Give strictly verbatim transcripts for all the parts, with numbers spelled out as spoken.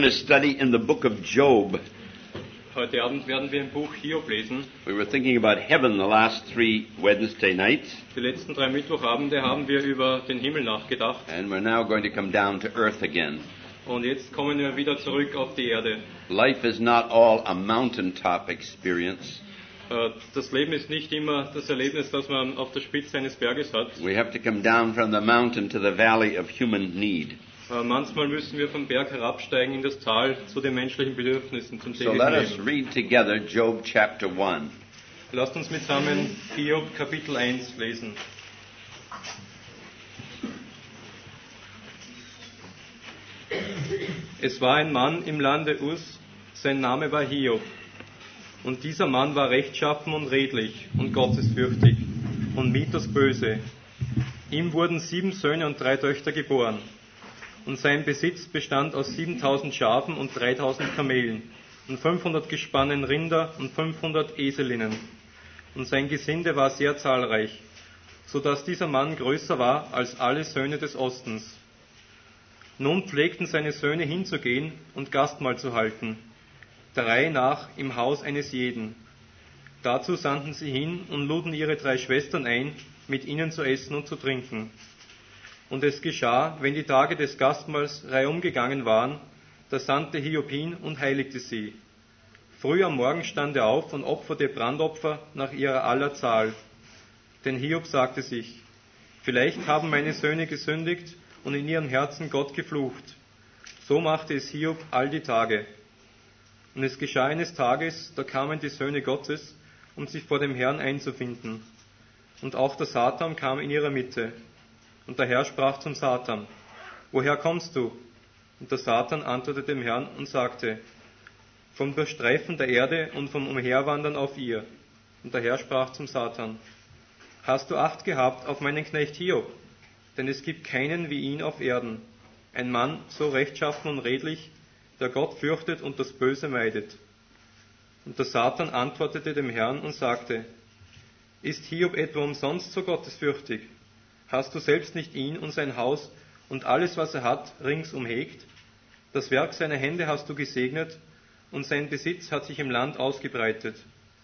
going to study in the book of Job. Heute Abend werden wir im Buch Hiob lesen. We were thinking about heaven the last three Wednesday nights, Die letzten drei Mittwochabende haben wir über den Himmel nachgedacht. and we're now going to come down to earth again. Und jetzt kommen wir wieder zurück auf die Erde. Life is not all a mountaintop experience. Äh, Das Leben ist nicht immer das Erlebnis, das man auf der Spitze eines Berges hat. We have to come down from the mountain to the valley of human need. Äh, Manchmal müssen wir vom Berg herabsteigen in das Tal zu den menschlichen Bedürfnissen, zum So täglichen let us Leben. read together Job chapter one. Lasst uns zusammen Hiob Kapitel eins lesen. Es war ein Mann im Lande Uz, sein Name war Hiob. Und dieser Mann war rechtschaffen und redlich und gottesfürchtig und mied das Böse. Ihm wurden sieben Söhne und drei Töchter geboren. Und sein Besitz bestand aus siebentausend Schafen und dreitausend Kamelen und fünfhundert Gespannen Rinder und fünfhundert Eselinnen. Und sein Gesinde war sehr zahlreich, so dass dieser Mann größer war als alle Söhne des Ostens. Nun pflegten seine Söhne hinzugehen und Gastmahl zu halten, der Reihe nach im Haus eines jeden. Dazu sandten sie hin und luden ihre drei Schwestern ein, mit ihnen zu essen und zu trinken. Und es geschah, wenn die Tage des Gastmahls reihum gegangen waren, da sandte Hiob hin und heiligte sie. Früh am Morgen stand er auf und opferte Brandopfer nach ihrer aller Zahl. Denn Hiob sagte sich, vielleicht haben meine Söhne gesündigt und in ihrem Herzen Gott geflucht. So machte es Hiob all die Tage. Und es geschah eines Tages, da kamen die Söhne Gottes, um sich vor dem Herrn einzufinden. Und auch der Satan kam in ihrer Mitte. Und der Herr sprach zum Satan, woher kommst du? Und der Satan antwortete dem Herrn und sagte, vom Durchstreifen der Erde und vom Umherwandern auf ihr. Und der Herr sprach zum Satan, hast du Acht gehabt auf meinen Knecht Hiob? Denn es gibt keinen wie ihn auf Erden, ein Mann so rechtschaffen und redlich, der Gott fürchtet und das Böse meidet. Und der Satan antwortete dem Herrn und sagte, ist Hiob etwa umsonst so gottesfürchtig? Hast du selbst nicht ihn und sein Haus und alles, was er hat, ringsum hegt? Das Werk seiner Hände hast du gesegnet, und sein Besitz hat sich im Land ausgebreitet.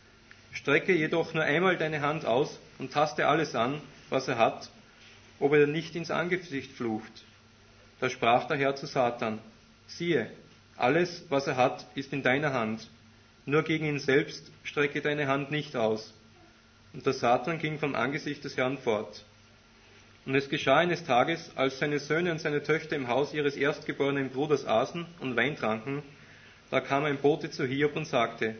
Strecke jedoch nur einmal deine Hand aus und taste alles an, was er hat, ob er nicht ins Angesicht flucht. Da sprach der Herr zu Satan, siehe, alles, was er hat, ist in deiner Hand, nur gegen ihn selbst strecke deine Hand nicht aus. Und der Satan ging vom Angesicht des Herrn fort. Und es geschah eines Tages, als seine Söhne und seine Töchter im Haus ihres erstgeborenen Bruders aßen und Wein tranken, da kam ein Bote zu Hiob und sagte,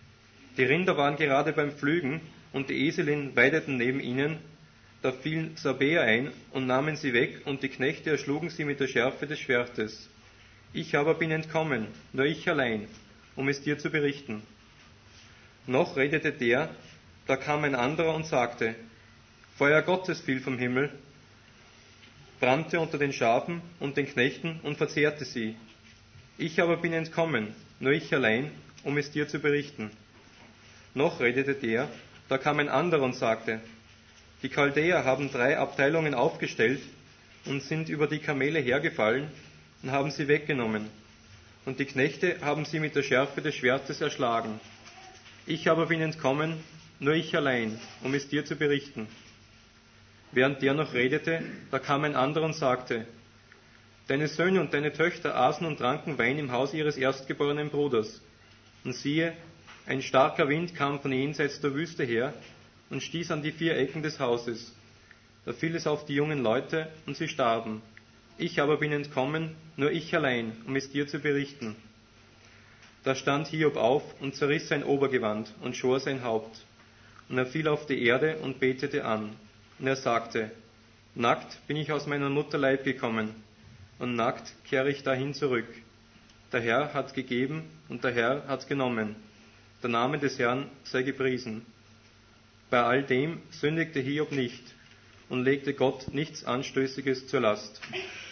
die Rinder waren gerade beim Pflügen und die Eselin weideten neben ihnen, da fiel Sabea ein und nahmen sie weg und die Knechte erschlugen sie mit der Schärfe des Schwertes. Ich aber bin entkommen, nur ich allein, um es dir zu berichten. Noch redete der, da kam ein anderer und sagte, Feuer Gottes fiel vom Himmel, brannte unter den Schafen und den Knechten und verzehrte sie. Ich aber bin entkommen, nur ich allein, um es dir zu berichten. Noch redete der, da kam ein anderer und sagte, die Chaldäer haben drei Abteilungen aufgestellt und sind über die Kamele hergefallen und haben sie weggenommen. Und die Knechte haben sie mit der Schärfe des Schwertes erschlagen. Ich aber bin entkommen, nur ich allein, um es dir zu berichten. Während der noch redete, da kam ein anderer und sagte, deine Söhne und deine Töchter aßen und tranken Wein im Haus ihres erstgeborenen Bruders. Und siehe, ein starker Wind kam von jenseits der Wüste her und stieß an die vier Ecken des Hauses. Da fiel es auf die jungen Leute und sie starben. Ich aber bin entkommen, nur ich allein, um es dir zu berichten. Da stand Hiob auf und zerriss sein Obergewand und schor sein Haupt. Und er fiel auf die Erde und betete an. Und er sagte, nackt bin ich aus meiner Mutter Leib gekommen, und nackt kehre ich dahin zurück. Der Herr hat gegeben und der Herr hat genommen. Der Name des Herrn sei gepriesen. Bei all dem sündigte Hiob nicht und legte Gott nichts Anstößiges zur Last.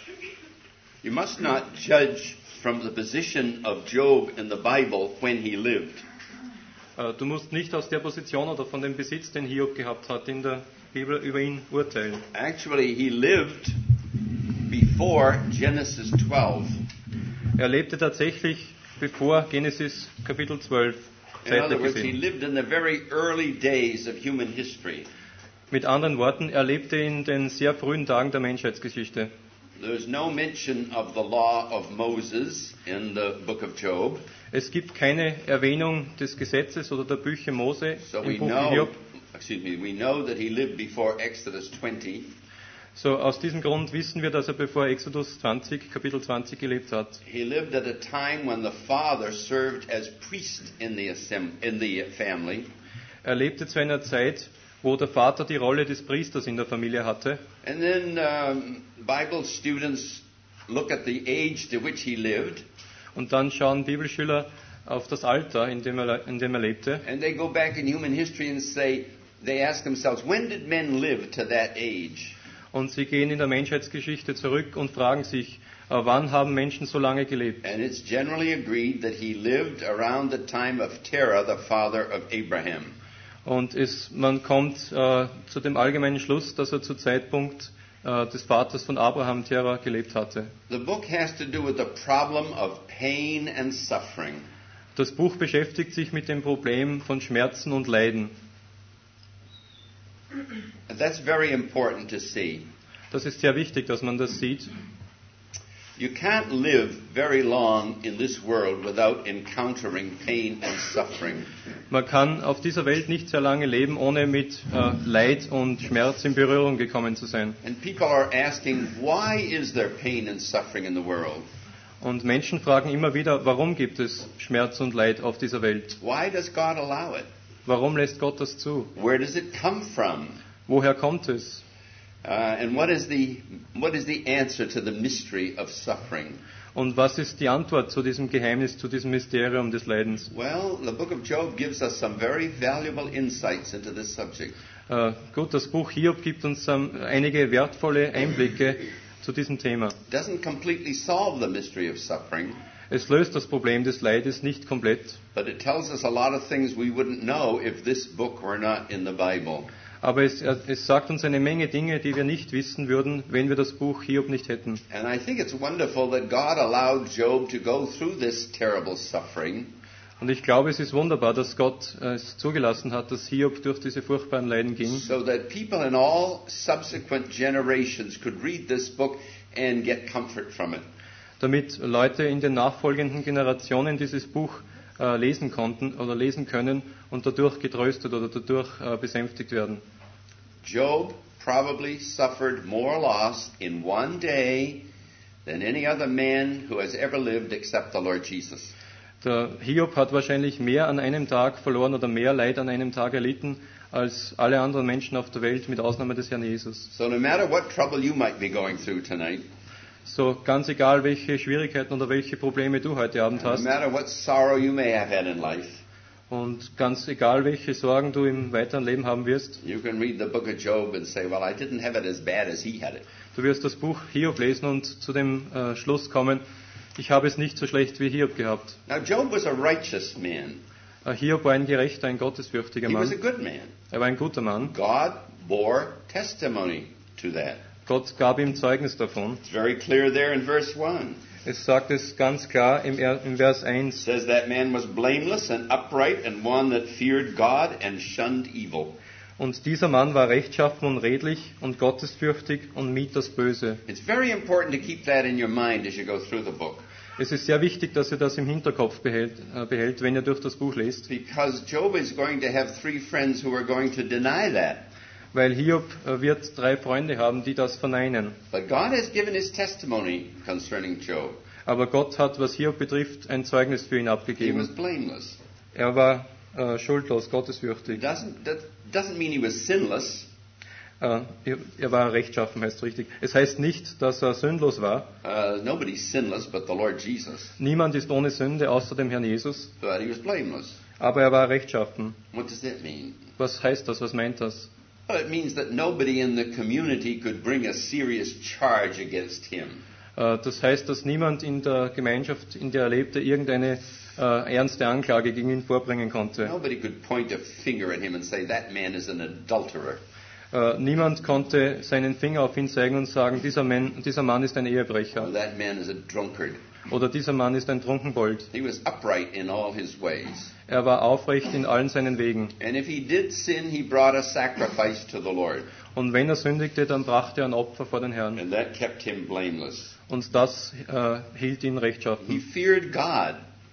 You must not judge from the position of Job in the Bible when he lived. Du musst nicht aus der Position oder von dem Besitz, den Hiob gehabt hat, in der Bibel über ihn urteilen. Actually, he lived before Genesis twelve. Er lebte tatsächlich bevor Genesis Kapitel zwölf In other zeitlich words, he gesehen. lived in the very early days of human history. Mit anderen Worten, er lebte in den sehr frühen Tagen der Menschheitsgeschichte. There's no mention of the law of Moses in the book of Job. Es gibt keine Erwähnung des Gesetzes oder der Bücher Mose So we im Buch know, Hiob. excuse me, we know that he lived before Exodus twenty. So aus diesem Grund wissen wir, dass er bevor Exodus zwanzig, Kapitel zwanzig gelebt hat. He lived at a time when the father served as priest in the assemb- in the family. Er lebte zu einer Zeit, wo der Vater die Rolle des Priesters in der Familie hatte. And then um, Bible students look at the age to which he lived, Und dann schauen Bibelschüler auf das Alter, in dem er, in dem er lebte. and they go back in human history and say, they ask themselves, when did men live to that age? Und sie gehen in der Menschheitsgeschichte zurück und fragen sich, äh, wann haben Menschen so lange gelebt? And it's generally agreed that he lived around the time of Terah, the father of Abraham. Und es, man kommt äh, zu dem allgemeinen Schluss, dass er zu Zeitpunkt äh, des Vaters von Abraham, Terah, gelebt hatte. The book has to do with the problem of pain and suffering. Das Buch beschäftigt sich mit dem Problem von Schmerzen und Leiden. And that's very important to see. Das ist sehr wichtig, dass man das sieht. You can't live very long in this world without encountering pain and suffering. Man kann auf dieser Welt nicht sehr lange leben, ohne mit äh, Leid und Schmerz in Berührung gekommen zu sein. And people are asking, why is there pain and suffering in the world? Und Menschen fragen immer wieder, warum gibt es Schmerz und Leid auf dieser Welt? Why does God allow it? Warum lässt Gott das zu? Where does it come from? Woher kommt es? Uh, and what is the what is the answer to the mystery of suffering? Und was ist die Antwort zu diesem Geheimnis, zu diesem Mysterium des Leidens? Well, the book of Job gives us some very valuable insights into this subject. Äh, gut, das Buch Hiob gibt uns ähm, einige wertvolle Einblicke zu diesem Thema. It doesn't completely solve the mystery of suffering, Es löst das Problem des Leides nicht komplett, but it tells us a lot of things we wouldn't know if this book were not in the Bible. aber es, äh, es sagt uns eine Menge Dinge, die wir nicht wissen würden, wenn wir das Buch Hiob nicht hätten. And I think it's wonderful that God allowed Job to go through this terrible suffering, Und ich glaube, es ist wunderbar, dass Gott äh, es zugelassen hat, dass Hiob durch diese furchtbaren Leiden ging, so that people in all subsequent generations could read this book and get comfort from it. damit Leute in den nachfolgenden Generationen dieses Buch äh, lesen konnten oder lesen können und dadurch getröstet oder dadurch äh, besänftigt werden. Job probably suffered more loss in one day than any other man who has ever lived except the Lord Jesus. Der Hiob hat wahrscheinlich mehr an einem Tag verloren oder mehr Leid an einem Tag erlitten als alle anderen Menschen auf der Welt, mit Ausnahme des Herrn Jesus. So no matter what trouble you might be going through tonight, So ganz egal, welche Schwierigkeiten oder welche Probleme du heute Abend no hast matter what sorrow you may have had in life, und ganz egal, welche Sorgen du im weiteren Leben haben wirst, you can read the book of Job and say, well, I didn't have it as bad as he had it. du wirst das Buch Hiob lesen und zu dem äh, Schluss kommen, ich habe es nicht so schlecht wie Hiob gehabt. Now, Job was a righteous man. Äh, Hiob war ein gerechter, ein gottesfürchtiger He was a Mann. good man. Er war ein guter Mann. God bore testimony to that. Gott gab ihm Zeugnis davon. It's very clear there in verse one. Es sagt es ganz klar im, Er- im Vers It eins. says that man was blameless and upright and one that feared God and shunned evil. Und dieser Mann war rechtschaffen und redlich und gottesfürchtig und mied das Böse. It's very important to keep that in your mind as you go through the book, Es ist sehr wichtig, dass ihr das im Hinterkopf behält, äh, behält, wenn ihr durch das Buch lest, because Job is going to have three friends who are going to deny that. weil Hiob äh, wird drei Freunde haben, die das verneinen. But God has given his testimony concerning Job. Aber Gott hat, was Hiob betrifft, ein Zeugnis für ihn He was abgegeben. blameless. Er war äh, schuldlos, It gottesfürchtig. doesn't, that doesn't mean he was sinless. Äh, er, er war rechtschaffen, heißt richtig. Es heißt nicht, dass er sündlos war. Uh, nobody's sinless but the Lord Jesus. Niemand ist ohne Sünde außer dem Herrn Jesus. But he was blameless. Aber er war rechtschaffen. What does that mean? Was heißt das? Was meint das? Well, it means that nobody in the community could bring a serious charge against him. Äh, Das heißt, dass niemand in der Gemeinschaft, in der er lebte, irgendeine äh, ernste Anklage gegen ihn vorbringen konnte. Nobody could point a finger at him and say, that man is an adulterer. Äh, Niemand konnte seinen Finger auf ihn zeigen und sagen, dieser Mann, dieser Mann ist ein Or Ehebrecher that man is a drunkard. Oder dieser Mann ist ein Trunkenbold. He was upright in all his ways. Er war aufrecht in allen seinen Wegen. And if he did sin, he brought a sacrifice to the Lord. Und wenn er sündigte, dann brachte er ein Opfer vor den Herrn. And that kept him blameless. Und das äh, hielt ihn He rechtschaffen. feared God.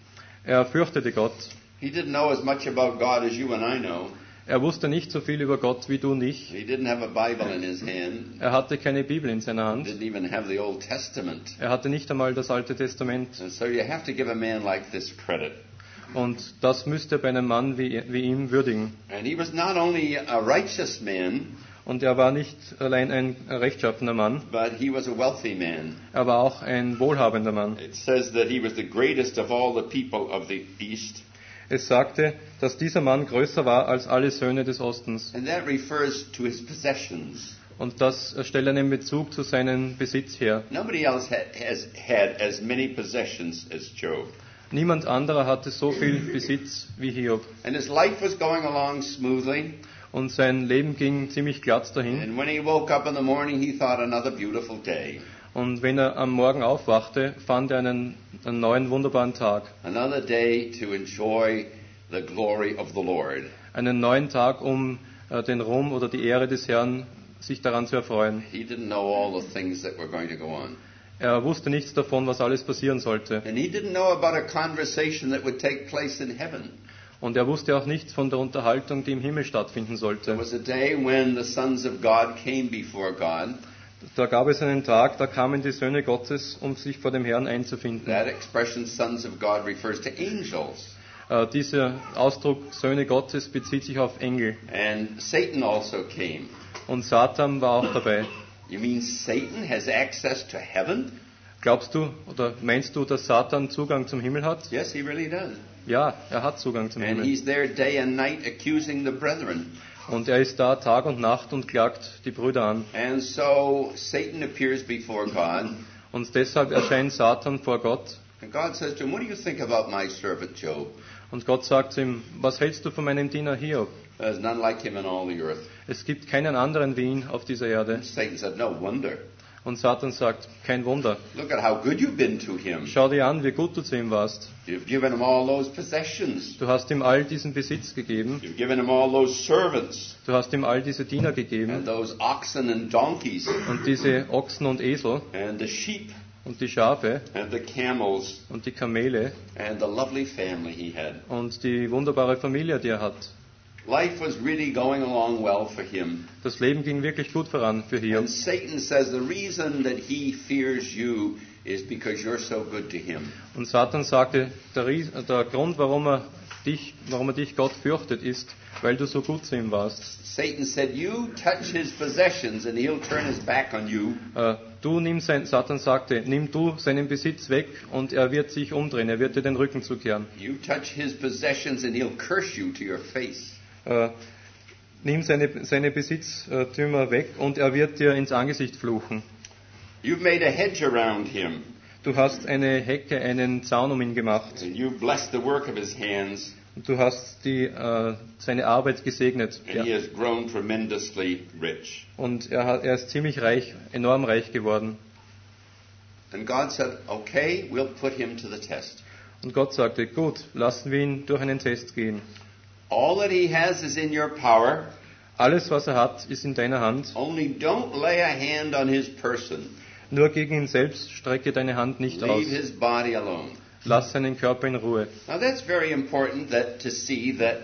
Er fürchtete Gott. He didn't know as much about God as you and I know. Er wusste nicht so viel über Gott wie du und ich. He didn't have a Bible in his hand. Er hatte keine Bibel in seiner Hand. Didn't even have the Old Testament. Er hatte nicht einmal das Alte Testament. And so you have to give a man like this credit. Und das müsste bei einem Mann wie, wie ihm würdigen. And he was not only a righteous man, Und er war nicht allein ein rechtschaffener Mann, but he was a wealthy man. er war auch ein wohlhabender Mann. It says that he was the greatest of all the people of the East. Es sagte, dass dieser Mann größer war als alle Söhne des Ostens. And that refers to his possessions. Und das stellt einen Bezug zu seinem Besitz her. Nobody else had, has had as many possessions as Job. Niemand anderer hatte so viel Besitz wie Hiob. And his life was going along smoothly. Und sein Leben ging ziemlich glatt dahin. And when he woke up in the morning, he thought another beautiful day. Und wenn er am Morgen aufwachte, fand er einen, einen neuen wunderbaren Tag. Another day to enjoy the glory of the Lord. Einen neuen Tag, um äh, den Ruhm oder die Ehre des Herrn sich daran zu erfreuen. He didn't know all the things that were going to go on. Er wusste nichts davon, was alles passieren sollte. And he didn't know about a conversation that would take place in heaven. Und er wusste auch nichts von der Unterhaltung, die im Himmel stattfinden There sollte. was a day when the sons of God came before God. Da gab es einen Tag, da kamen die Söhne Gottes, um sich vor dem Herrn einzufinden. That expression, sons of God, refers to angels. Äh, dieser Ausdruck Söhne Gottes bezieht sich auf Engel. And Satan also came. Und Satan war auch dabei. You mean Satan has access to heaven? Glaubst du oder meinst du, dass Satan Zugang zum Himmel hat? Yes, he really does. Ja, er hat Zugang zum And Himmel. he's there day and night accusing the brethren. Und er ist da Tag und Nacht und klagt die Brüder an. And so Satan appears before God. Und deshalb erscheint Satan vor Gott. And God says to him, what do you think about my servant Job? Und Gott sagt zu ihm, was hältst du von meinem Diener Hiob? There's none like him in all the earth. Es gibt keinen anderen wie ihn auf dieser Erde. Satan said, no wonder. Und Satan sagt, kein Wunder. Look at how good you've been to him. Schau dir an, wie gut du zu ihm warst. You've given him all those possessions. Du hast ihm all diesen Besitz gegeben. You've given him all those servants. Du hast ihm all diese Diener And gegeben. those oxen and donkeys. Und diese Ochsen und Esel And the sheep. und die Schafe And the camels. und die Kamele And the lovely family he had. und die wunderbare Familie, die er hat. Life was really going along well for him. Das Leben ging wirklich gut voran für Hiob. And Satan says the reason that he fears you is because you're so good to him. Und Satan sagte, der, Ries- der Grund, warum er dich, warum er dich Gott fürchtet, ist, weil du so gut zu ihm warst. Satan said, you touch his possessions and he'll turn his back on you. Äh, du nimm sein, Satan sagte, nimm du seinen Besitz weg und er wird sich umdrehen, er wird dir den Rücken zukehren. You touch his possessions and he'll curse you to your face. Äh, nimm seine, seine Besitztümer weg und er wird dir ins Angesicht fluchen. You've made a hedge around him Du hast eine Hecke, einen Zaun um ihn gemacht. and you've blessed the work of his hands Und du hast die, äh, seine Arbeit gesegnet. and he Ja. has grown tremendously rich. Und er, hat, er ist ziemlich reich, enorm reich geworden. And God said, okay, we'll put him to the test. Und Gott sagte, gut, lassen wir ihn durch einen Test gehen. All that he has is in your power. Alles, was er hat, ist in deiner Hand. Only don't lay a hand on his person. Nur gegen ihn selbst strecke deine Hand nicht aus. Leave his body alone. Lass seinen Körper in Ruhe. Now that's very important that to see that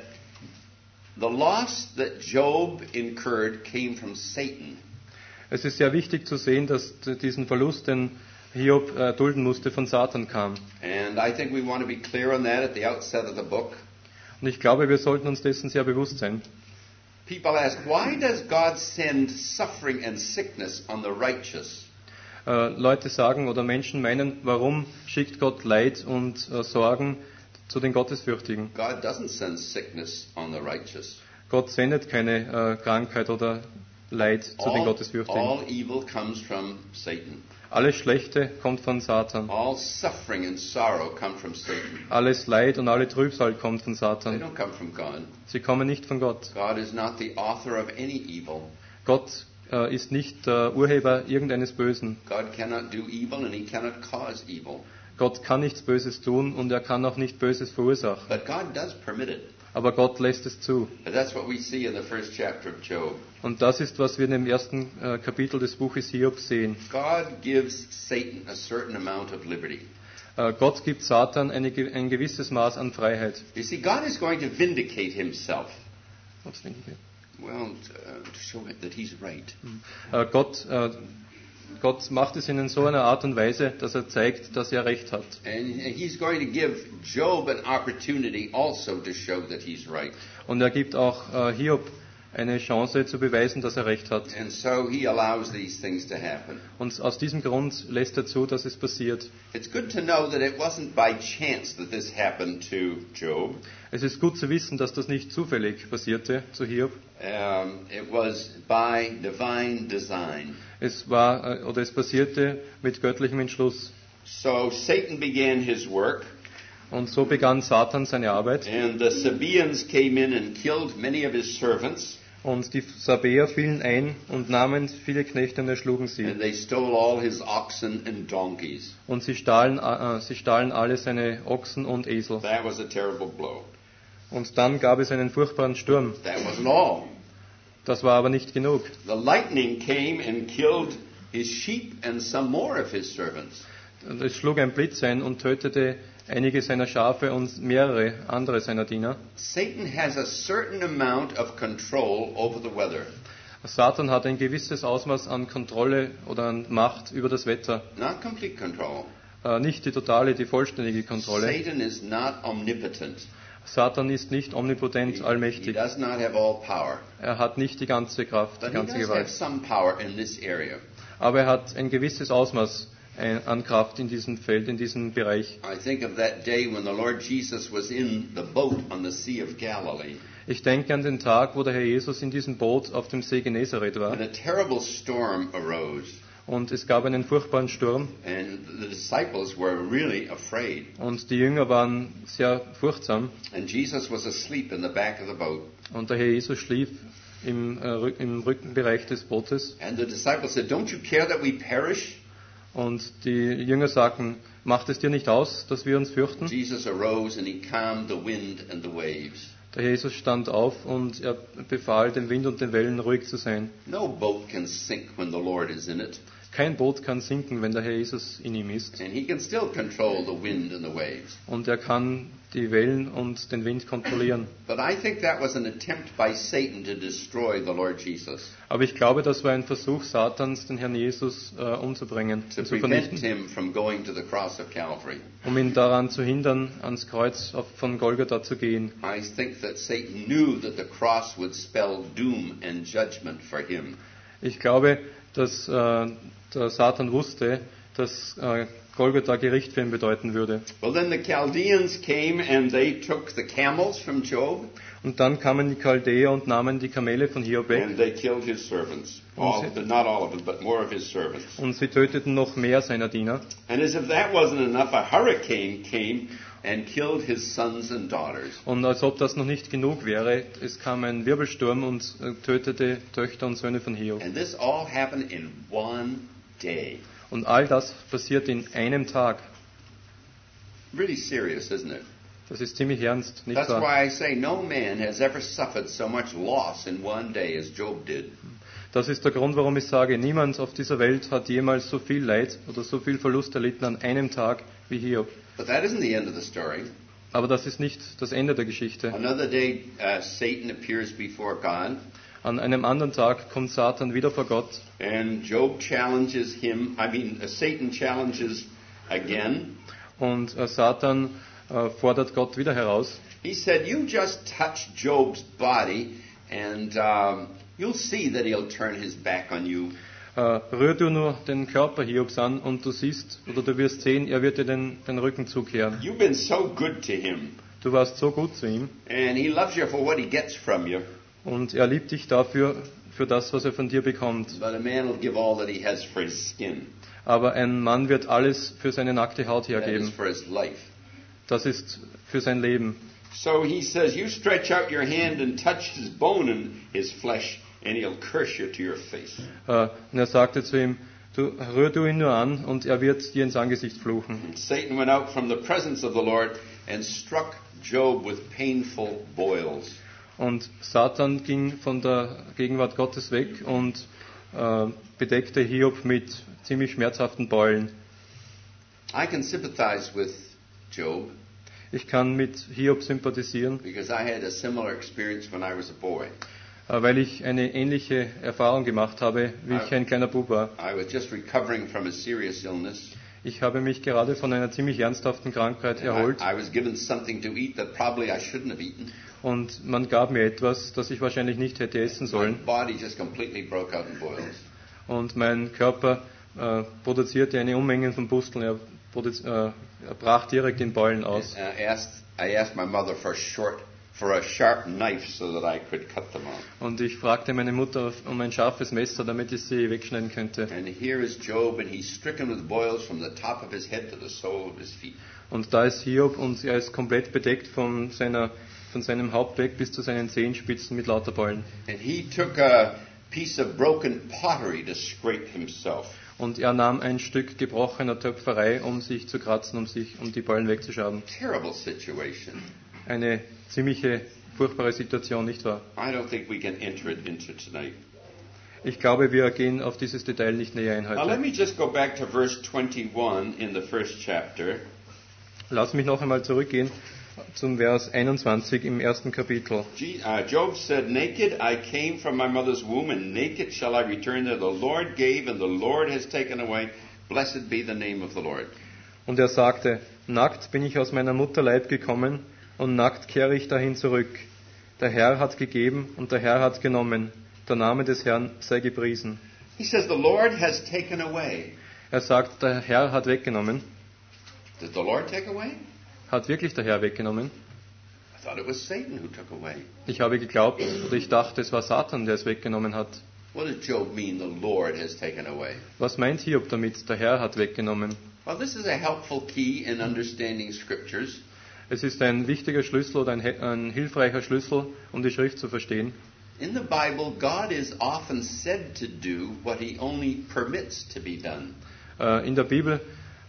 the loss that Job incurred came from Satan. Es ist sehr wichtig zu sehen, dass diesen Verlust, den Hiob äh, dulden musste, von Satan kam. And I think we want to be clear on that at the outset of the book. Und ich glaube, wir sollten uns dessen sehr bewusst sein. People ask, why does God send suffering and sickness on the righteous? Äh, Leute sagen oder Menschen meinen, warum schickt Gott Leid und äh, Sorgen zu den Gottesfürchtigen? God doesn't send sickness on the righteous. Gott sendet keine äh, Krankheit oder Leid zu den All, Gottesfürchtigen. all evil comes from Satan. Alles Schlechte kommt von Satan. All suffering and sorrow come from Satan. Alles Leid und alle Trübsal kommt von They Satan. don't come from God. Sie kommen nicht von Gott. God is not the author of any evil. Gott äh, ist nicht der Urheber irgendeines Bösen. God cannot do evil and he cannot cause evil. Gott kann nichts Böses tun und er kann auch nicht Böses verursachen. But God does permit it. Aber Gott lässt es zu. And that's what we see in the first chapter of Job. Und das ist, was wir in dem ersten äh, Kapitel des Buches Hiob sehen. God gives Satan a certain amount of liberty. Äh, Gott gibt Satan eine, ein gewisses Maß an Freiheit. You see, God is going to vindicate himself. Was denke ich? Well, uh, to show it that he's right. Äh, Gott, äh, Gott macht es in so einer Art und Weise, dass er zeigt, dass er Recht hat. And he's going to give Job an opportunity also to show that he's right. Und er gibt auch äh, Hiob eine Chance zu beweisen, dass er Recht hat. And so he allows these things to happen. Und aus diesem Grund lässt er zu, dass es passiert. It's good to know that it wasn't by chance that this happened to Job. Es ist gut zu wissen, dass das nicht zufällig passierte zu Hiob. Um, it was by divine design. Es war äh, oder es passierte mit göttlichem Entschluss. So Satan began his work. Und so begann Satan seine Arbeit. And the Sabaeans came in and killed many of his servants. Und die Sabeer fielen ein und nahmen viele Knechte und erschlugen sie. And they stole all his oxen and donkeys. Und sie stahlen, äh, sie stahlen alle seine Ochsen und Esel. That was a terrible blow. Und dann gab es einen furchtbaren Sturm. That wasn't all. Das war aber nicht genug. The lightning came and killed his sheep and some more of his servants. Es schlug ein Blitz ein und tötete einige seiner Schafe und mehrere andere seiner Diener. Satan has a certain amount of control over the weather. Satan hat ein gewisses Ausmaß an Kontrolle oder an Macht über das Wetter. Not complete control. Äh, nicht die totale, die vollständige Kontrolle. Satan is not omnipotent. Satan ist nicht omnipotent, He allmächtig. does not have all power. Er hat nicht die ganze Kraft, die But he ganze does have Gewalt. some power in this area. Aber er hat ein gewisses Ausmaß ein- an Kraft in diesem Feld, in diesem Bereich. I think of that day when the Lord Jesus was in the boat on the Sea of Galilee. Ich denke an den Tag, wo der Herr Jesus in diesem Boot auf dem See Genezareth war. And a terrible storm arose. Und es gab einen furchtbaren Sturm. And the disciples were really afraid. Und die Jünger waren sehr furchtsam. And Jesus was asleep in the back of the boat. Und der Herr Jesus schlief im, äh, Rück- im Rückenbereich des Bootes. And the disciples said, "Don't you care that we perish?" Und die Jünger sagten, macht es dir nicht aus, dass wir uns fürchten? Jesus arose and he calmed the wind and the waves. Der Herr Jesus stand auf und er befahl, dem Wind und den Wellen ruhig zu sein. No boat can sink when the Lord is in it. Kein Boot kann sinken, wenn der Herr Jesus in ihm ist. And he can still control the wind and the waves. Und er kann die Wellen und den Wind kontrollieren. But I think that was an attempt by Satan to destroy the Lord Jesus, Aber ich glaube, das war ein Versuch Satans, den Herrn Jesus äh, umzubringen, to zu prevent vernichten, him from going to the cross of Calvary. um ihn daran zu hindern, ans Kreuz auf, von Golgatha zu gehen. I think that Satan knew that the cross would spell doom and judgment for him. Ich glaube, dass äh, der Satan wusste, dass äh, Golgatha Gericht für ihn bedeuten würde. Well, then the Chaldeans came and they took the camels from Job Und dann kamen die Chaldäer und nahmen die Kamele von Hiob weg. and they killed his servants. All, but not all of them, but more of his servants. Und sie töteten noch mehr seiner Diener. And as if that wasn't enough, a hurricane came and killed his sons and daughters. Und als ob das noch nicht genug wäre, es kam ein Wirbelsturm und äh, tötete Töchter und Söhne von Hiob. And this all happened in one day. Und all das passiert in einem Tag. Really serious, isn't it? Das ist ziemlich ernst, nicht That's wahr? why I say no man has ever suffered so much loss in one day as Job did. Das ist der Grund, warum ich sage, niemand auf dieser Welt hat jemals so viel Leid oder so viel Verlust erlitten an einem Tag wie Hiob. But that isn't the end of the story. Aber das ist nicht das Ende der Geschichte. Another day, uh, Satan appears before God, An einem anderen Tag kommt Satan wieder vor Gott and Job challenges him. I mean, uh, Satan challenges again. und äh, Satan äh, fordert Gott wieder heraus. He said, "You just touch Job's body, and um, you'll see that he'll turn his back on you." Äh, rühr du nur den Körper Hiobs an und du siehst oder du wirst sehen, er wird dir den, den Rücken zukehren. You've been so good to him, Du warst so gut zu ihm and he loves you for what he gets from you. und er liebt dich dafür, für das, was er von dir bekommt. But a man will give all that he has for his skin. Aber ein Mann wird alles für seine nackte Haut That is hergeben. for his life. Das ist für sein Leben. So he says, "You stretch out your hand and touch his bone and his flesh, and he'll curse you to your face." Äh, Und er sagte zu ihm, du, rühr du ihn nur an und er wird dir ins Angesicht fluchen. And Satan went out from the presence of the Lord and struck Job with painful boils. Und Satan ging von der Gegenwart Gottes weg und äh, bedeckte Hiob mit ziemlich schmerzhaften Beulen. I can sympathize with Job Ich kann mit Hiob sympathisieren, because I had a similar experience when I was a boy. äh, weil ich eine ähnliche Erfahrung gemacht habe, wie ich ein kleiner Bub war. I was just recovering from a serious illness. Ich habe mich gerade von einer ziemlich ernsthaften Krankheit And erholt I, I was given something to eat that probably I shouldn't have eaten. und man gab mir etwas, das ich wahrscheinlich nicht hätte essen My sollen. body just completely broke out in boils. Und mein Körper äh, produzierte eine Unmenge von Pusteln. Er, produzi- äh, er brach direkt in Beulen aus. And I asked, I asked my mother for a short, for a sharp knife so that I could cut them off. Und ich fragte meine Mutter um ein scharfes Messer, damit ich sie wegschneiden könnte. And here is Job, and he's stricken with boils from the top of his head to the sole of his feet. Und da ist Hiob und er ist komplett bedeckt von, seiner, von seinem Haupt weg bis zu seinen Zehenspitzen mit lauter Beulen. And he took a piece of broken pottery to scrape himself. Und er nahm ein Stück gebrochener Töpferei, um sich zu kratzen, um sich, um die Beulen wegzuschaben. Terrible situation. Eine ziemliche furchtbare Situation, nicht wahr? I don't think we can enter it into tonight. Ich glaube, wir gehen auf dieses Detail nicht näher ein Now let heute. me just go back to verse twenty-one in the first chapter. Lass mich noch einmal zurückgehen zum Vers einundzwanzig im ersten Kapitel. Je- uh, Job said, "Naked I came from my mother's womb, and naked shall I return there. The Lord gave, and the Lord has taken away. Blessed be the name of the Lord." Und er sagte, nackt bin ich aus meiner Mutter Leib gekommen und nackt kehre ich dahin zurück. Der Herr hat gegeben und der Herr hat genommen. Der Name des Herrn sei gepriesen. He says, "The Lord has taken away." Er sagt, der Herr hat weggenommen. Did the Lord take away? Hat wirklich der Herr weggenommen? I thought it was Satan who took away. Ich habe geglaubt oder ich dachte, es war Satan, der es weggenommen hat. What does Job mean, the Lord has taken away? Was meint Hiob damit? Der Herr hat weggenommen. Well, this is a helpful key in understanding scriptures. Es ist ein wichtiger Schlüssel oder ein, ein hilfreicher Schlüssel, um die Schrift zu verstehen. In the Bible, God is often said to do what he only permits to be done. Äh, In der Bibel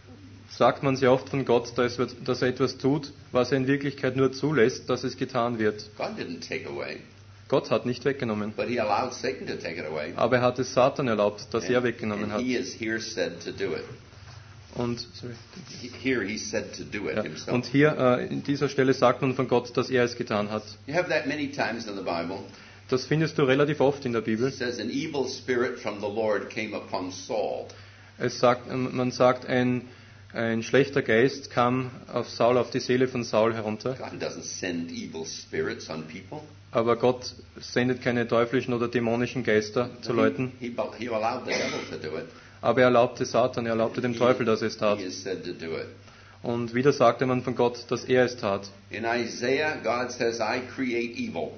sagt man sehr oft von Gott, dass er dass er etwas tut, was er in Wirklichkeit nur zulässt, dass es getan wird. God didn't take away, Gott hat nicht weggenommen, but he allowed Satan to take it away. aber er hat es Satan erlaubt, dass er weggenommen and hat. he is here said to do it. Und, sorry, He- Here he's said to do it ja, himself. und hier äh, in dieser Stelle sagt man von Gott, dass er es getan hat. You have that many times in the Bible. Das findest du relativ oft in der Bibel. It says, "An evil spirit from the Lord came upon Saul." Es sagt, man sagt, ein, ein schlechter Geist kam auf Saul, auf die Seele von Saul herunter. God doesn't send evil spirits on people. Aber Gott sendet keine teuflischen oder dämonischen Geister zu Leuten. He, he, he allowed the devil to do it. Aber er erlaubte Satan, er erlaubte dem Teufel, dass er es tat. He is said to do it. Und wieder sagte man von Gott, dass er es tat. In Isaiah, God says, "I create evil."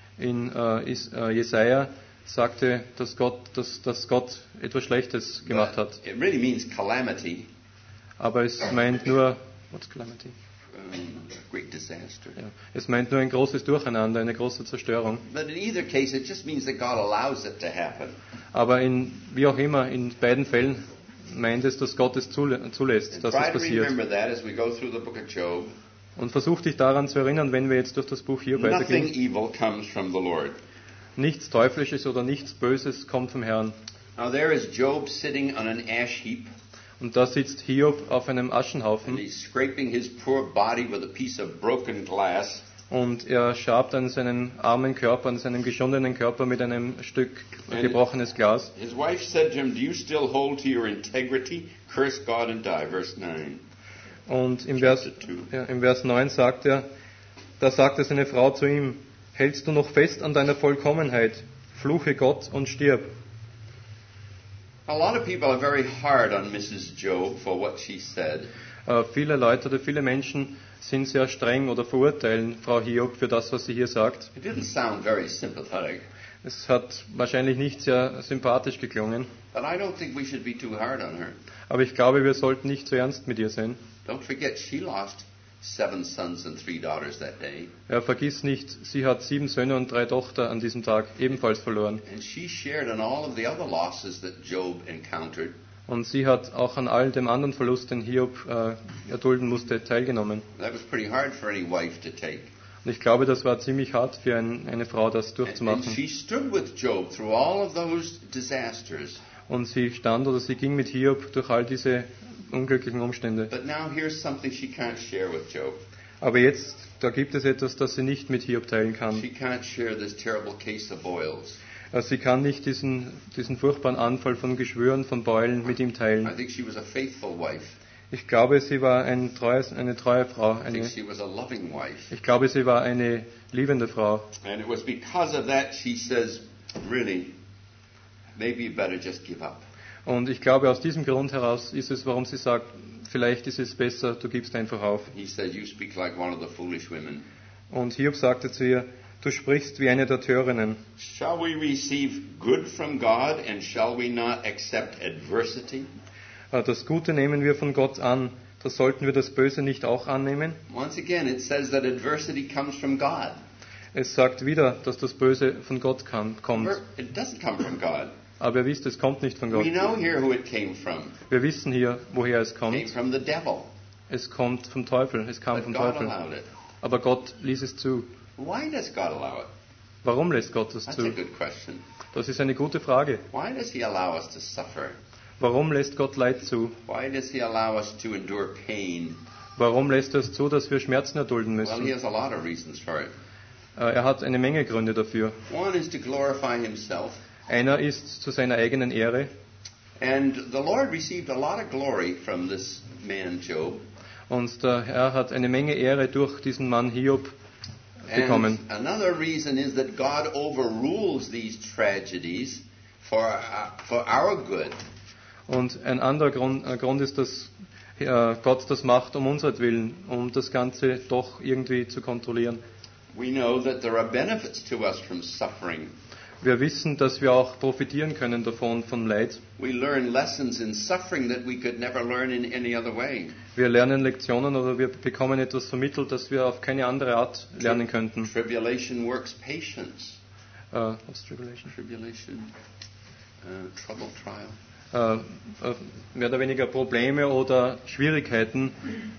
In äh, Is, äh, Jesaja sagte, dass Gott, dass, dass Gott etwas Schlechtes gemacht hat. It really means calamity, Aber es meint nur, what's calamity? um, great disaster. Ja, es meint nur ein großes Durcheinander, eine große Zerstörung. But in either case, it just means that God allows it to happen. Aber in, wie auch immer, in beiden Fällen meint es, dass Gott es zule- zulässt, And dass try es to passiert. remember that as we go through the book of Job. Und versuch dich daran zu erinnern, wenn wir jetzt durch das Buch hier Nothing weitergehen. evil comes from the Lord. Nichts Teuflisches oder nichts Böses kommt vom Herrn. Now there is Job sitting on an ash heap, Und da sitzt Hiob auf einem and Aschenhaufen he's scraping his poor body with a piece of broken glass. und er schabt an seinen armen Körper, an seinem geschundenen Körper mit einem Stück gebrochenes Glas. His wife said to him, "Do you still hold to your integrity? Curse God and die." Verse nine. Und im Vers, ja, im Vers neun sagt er, da sagte seine Frau zu ihm, hältst du noch fest an deiner Vollkommenheit, fluche Gott und stirb. A lot of people are very hard on Missus Job for what she said. Äh, viele Leute oder viele Menschen sind sehr streng oder verurteilen Frau Hiob für das, was sie hier sagt. It didn't sound very sympathetic, Es hat wahrscheinlich nicht sehr sympathisch geklungen, but I don't think we should be too hard on her. aber ich glaube, wir sollten nicht zu ernst mit ihr sein. Don't forget, she lost seven sons and three daughters that day, Ja, vergiss nicht, sie hat sieben Söhne und drei Tochter an diesem Tag ebenfalls verloren. and she shared in all of the other losses that Job encountered. Und sie hat auch an all dem anderen Verlust, den Hiob äh, erdulden musste, teilgenommen. That was pretty hard for any wife to take. Und ich glaube, das war ziemlich hart für ein, eine Frau, das And, and durchzumachen. she stood with Job through all of those disasters. Und sie stand oder sie ging mit Hiob durch all diese unglücklichen Umstände. But now here's something she can't share with Job. Aber jetzt, da gibt es etwas, das sie nicht mit Hiob teilen kann. She can't share this terrible case of boils. Also sie kann nicht diesen, diesen furchtbaren Anfall von Geschwüren, von Beulen mit ihm I teilen. think she was a faithful wife. Ich glaube, sie war ein treues, eine treue Frau. I think Eine, she was a loving wife. ich glaube, sie war eine liebende Frau. And it was because of that she says, really, maybe you better just give up. Und ich glaube, aus diesem Grund heraus ist es, warum sie sagt, vielleicht ist es besser, du gibst einfach auf. He said, you speak like one of the foolish women. Und Hiob sagte zu ihr, du sprichst wie eine der Törinnen. Shall we receive good from God and shall we not accept adversity? Äh, Das Gute nehmen wir von Gott an, da sollten wir das Böse nicht auch annehmen. Once again, it says that adversity comes from God. Es sagt wieder, dass das Böse von Gott kann, kommt. It doesn't come from God. Aber ihr wisst, es kommt nicht von Gott. We know here who it came from. Wir wissen hier, woher es It came kommt. from the devil. Es kommt vom Teufel, es kam But vom God Teufel. allowed it. Aber Gott ließ es zu. Why does God allow it? Warum lässt Gott das That's a zu? good question. Das ist eine gute Frage. Why does He allow us to suffer? Warum lässt Gott Leid zu? Why does He allow us to endure pain? Warum lässt er es zu, dass wir Schmerzen erdulden Well, He müssen? has a lot of reasons for it. Äh, Er hat eine Menge Gründe dafür. One is to glorify Himself. Einer ist zu seiner eigenen Ehre. And the Lord received a lot of glory from this man, Job. Und der Herr hat eine Menge Ehre durch diesen Mann Hiob bekommen. And another reason is that God overrules these tragedies for, uh, for our good. Und ein anderer Grund, äh, Grund ist, dass äh, Gott das macht um unseretwillen, um das Ganze doch irgendwie zu kontrollieren. We know that there are benefits to us from suffering. Wir wissen, dass wir auch profitieren können davon, vom Leid. We learn lessons in suffering that we could never learn in any other way. Wir lernen Lektionen oder wir bekommen etwas vermittelt, das wir auf keine andere Art lernen könnten. Tribulation works patience. Äh, what's tribulation? Tribulation, uh, trouble, trial. Äh, äh, mehr oder weniger Probleme oder Schwierigkeiten.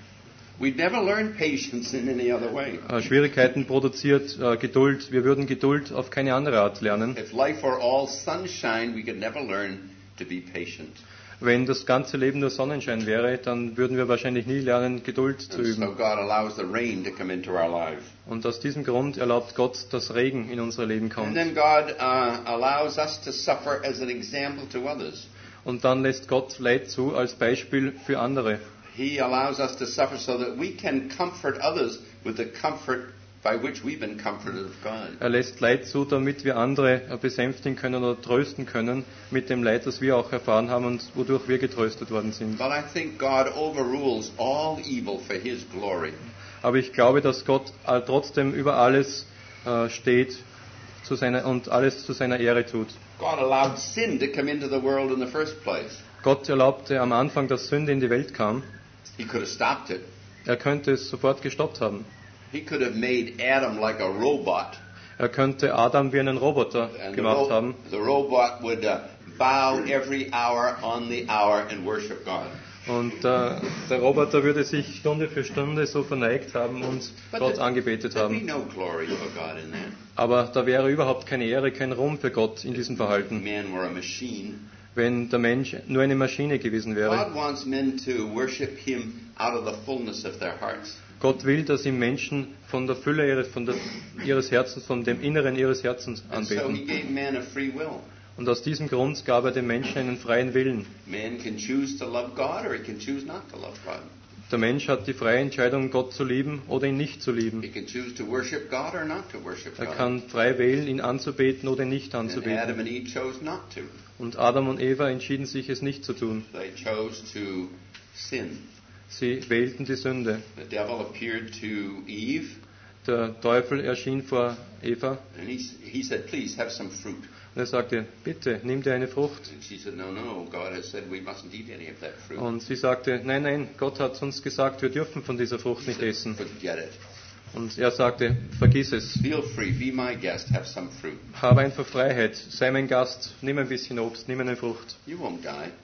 We'd never learn patience in any other way. Äh, Schwierigkeiten produziert äh, Geduld. Wir würden Geduld auf keine andere Art lernen. If life were all sunshine, we could never learn to be patient. Wenn das ganze Leben nur Sonnenschein wäre, dann würden wir wahrscheinlich nie lernen, Geduld zu And so üben. God allows the rain to come into our life. Und aus diesem Grund erlaubt Gott, dass Regen in unser Leben And kommt. then God uh, allows us to suffer as an example to others. Und dann lässt Gott Leid zu als Beispiel für andere. He allows us to suffer so that we can comfort others with the comfort by which we've been comforted of God. Er lässt Leid zu, damit wir andere äh, besänftigen können oder trösten können mit dem Leid, das wir auch erfahren haben und wodurch wir getröstet worden sind. But I think God overrules all evil for His glory. Aber ich glaube, dass Gott äh, trotzdem über alles äh, steht zu seiner, und alles zu seiner Ehre tut. God allowed sin to come into the world in the first place. Gott erlaubte am Anfang, dass Sünde in die Welt kam. He could have stopped it. Er könnte es sofort gestoppt haben. He could have made Adam like a robot. Er könnte Adam wie einen Roboter And the, gemacht ro- haben. the robot would uh, bow every hour on the hour and worship God. Und äh, der Roboter würde sich Stunde für Stunde so verneigt haben und But Gott there- angebetet there'd be haben. no glory for God in that. Aber da wäre überhaupt keine Ehre, kein Ruhm für Gott in diesem Verhalten, Man were a machine. wenn der Mensch nur eine Maschine gewesen wäre. God wants men to worship Him out of the fullness of their hearts. Gott will, dass ihm Menschen von der Fülle ihres, von der, ihres Herzens, von dem Inneren ihres Herzens And so He anbeten. gave man a free will. Und aus diesem Grund gab er dem Menschen einen freien Willen. Man can choose to love God or he can choose not to love God. Der Mensch hat die freie Entscheidung, Gott zu lieben oder ihn nicht zu lieben. He can choose to worship God or not to worship Er God. kann frei wählen, ihn anzubeten oder ihn nicht And anzubeten. Adam and Eve chose not to. Und Adam und Eva entschieden sich, es nicht zu tun. They chose to sin. Sie wählten die Sünde. The devil appeared to Eve Der Teufel erschien vor Eva and he, he said, please have some fruit. und er sagte, bitte, nimm dir eine Frucht. And she said, no, no, God has said we mustn't eat any of that fruit. Und sie sagte, nein, nein, Gott hat uns gesagt, wir dürfen von dieser Frucht He nicht said, essen. forget it. Und er sagte, vergiss es, Feel free, be my guest, have some fruit. habe einfach Freiheit, sei mein Gast, nimm ein bisschen Obst, nimm eine Frucht. You won't die.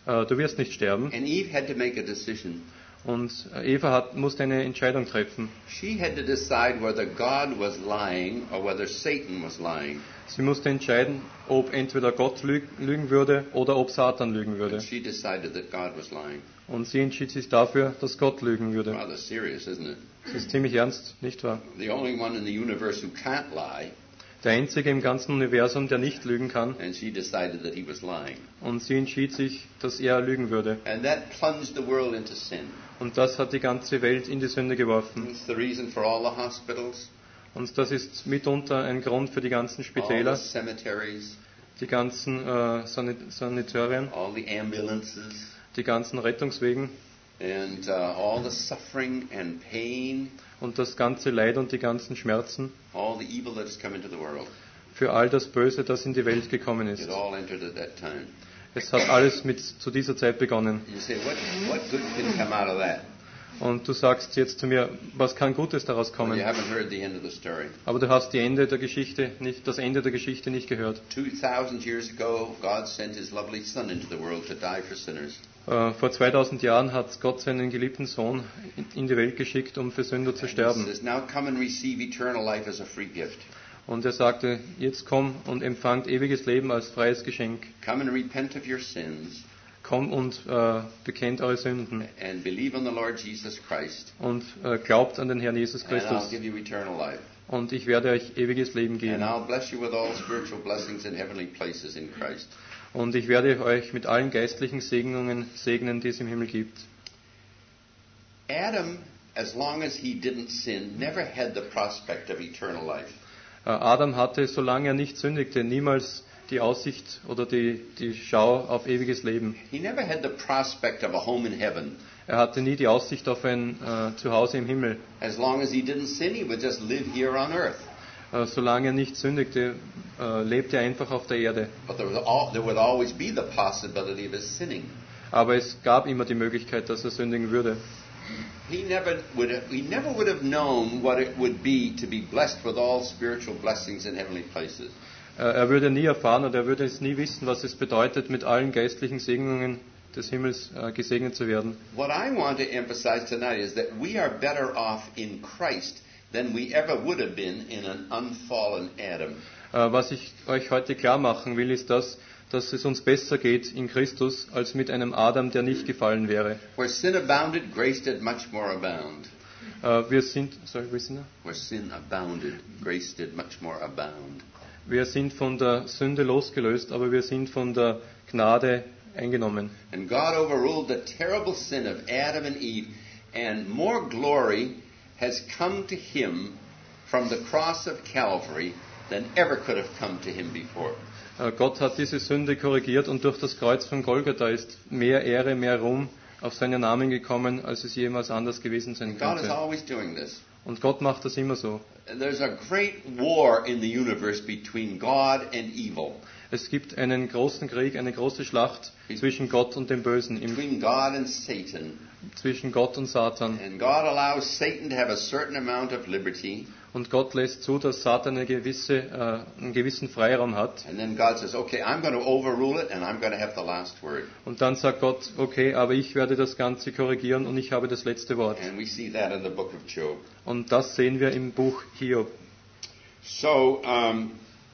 äh, du wirst nicht sterben. And Eve had to make a decision. Und Eva hat, musste eine Entscheidung treffen. She had to decide whether God was lying or whether Satan was lying. Sie musste entscheiden, ob entweder Gott lügen würde oder ob Satan lügen würde. And she decided that God was lying. Und sie entschied sich dafür, dass Gott lügen würde. Rather serious, isn't it? Das ist ziemlich ernst, nicht wahr? The only one in the universe who can't lie. Der einzige im ganzen Universum, der nicht lügen kann. And she decided that he was lying. Und sie entschied sich, dass er lügen würde. And that plunged the world into sin. Und das hat die ganze Welt in die Sünde geworfen. It's the reason for all the hospitals, Und das ist mitunter ein Grund für die ganzen all Spitäler, the cemeteries, die ganzen äh, Sanit- Sanitarien, all the ambulances, die ganzen Rettungswegen and uh, all the suffering and pain, und das ganze Leid und die ganzen Schmerzen all the evil that has come into the world. für all das Böse, das in die Welt gekommen ist. It all entered at that time. Es hat alles mit zu dieser Zeit begonnen. You say, what, what good can come out of that? Und du sagst jetzt zu mir, was kann Gutes daraus Well, kommen? you haven't heard the end of the story. Aber du hast die Ende der Geschichte nicht, das Ende der Geschichte nicht gehört. Two thousand years ago, God sent his lovely Son into the world to die for sinners. Äh, vor zweitausend Jahren hat Gott seinen geliebten Sohn in, in die Welt geschickt, um für Sünder zu He sterben. says, now come and receive eternal life as a free gift. Und er sagte, jetzt komm und empfangt ewiges Leben als freies Geschenk. Come and repent of your sins Komm und äh, bekennt eure Sünden and believe on the Lord Jesus Christ, und äh, glaubt an den Herrn Jesus and I'll Christus. give you eternal life. Und ich werde euch ewiges Leben And geben. I'll bless you with all spiritual blessings in heavenly places in Christ. Und ich werde euch mit allen geistlichen Segnungen segnen, die es im Himmel gibt. Adam, as long as he didn't sin, never had the prospect of eternal life. Äh, Adam hatte, solange er nicht sündigte, niemals die Aussicht oder die, die Schau auf ewiges Leben. He never had the prospect of a home in heaven. Er hatte nie die Aussicht auf ein äh, Zuhause im Himmel. As long as he didn't sin, he would just live here on earth. Äh, solange er nicht sündigte, äh, lebte er einfach auf der Erde. But there, was all, there would always be the possibility of his sinning. Aber es gab immer die Möglichkeit, dass er sündigen würde. He never would have, he never would have known what it would be to be blessed with all spiritual blessings in heavenly places. Äh, er würde nie erfahren und er würde es nie wissen, was es bedeutet, mit allen geistlichen Segnungen des Himmels äh, gesegnet zu werden. What I want to emphasize tonight is that we are better off in Christ than we ever would have been in an unfallen Adam. Äh, was ich euch heute klar machen will, ist das, dass es uns besser geht in Christus als mit einem Adam, der nicht gefallen wäre. Where sin abounded, grace did much more abound. Äh, wir sind, sorry, wir sind, Where sin abounded, grace did much more abound. wir sind von der Sünde losgelöst, aber wir sind von der Gnade eingenommen. And God overruled the terrible sin of Adam and Eve, and more glory has come to him from the cross of Calvary than ever could have come to him before. Äh, Gott hat diese Sünde korrigiert und durch das Kreuz von Golgatha ist mehr Ehre, mehr Ruhm auf seinen Namen gekommen, als es jemals anders gewesen sein And God is könnte. always doing this. Und Gott macht das immer so. There's a great war in the universe between God and evil, Es gibt einen großen Krieg, eine große Schlacht zwischen Gott und dem Bösen, im, between God and Satan. zwischen Gott und Satan. And God allows Satan to have a certain amount of liberty. Und Gott lässt zu, dass Satan eine gewisse, äh, einen gewissen Freiraum hat. And then God says, okay, I'm going to overrule it and I'm going to have the last word. Und dann sagt Gott, okay, aber ich werde das Ganze korrigieren und ich habe das letzte Wort. And we see that in the book of Job. Und das sehen wir im Buch Hiob. So, um,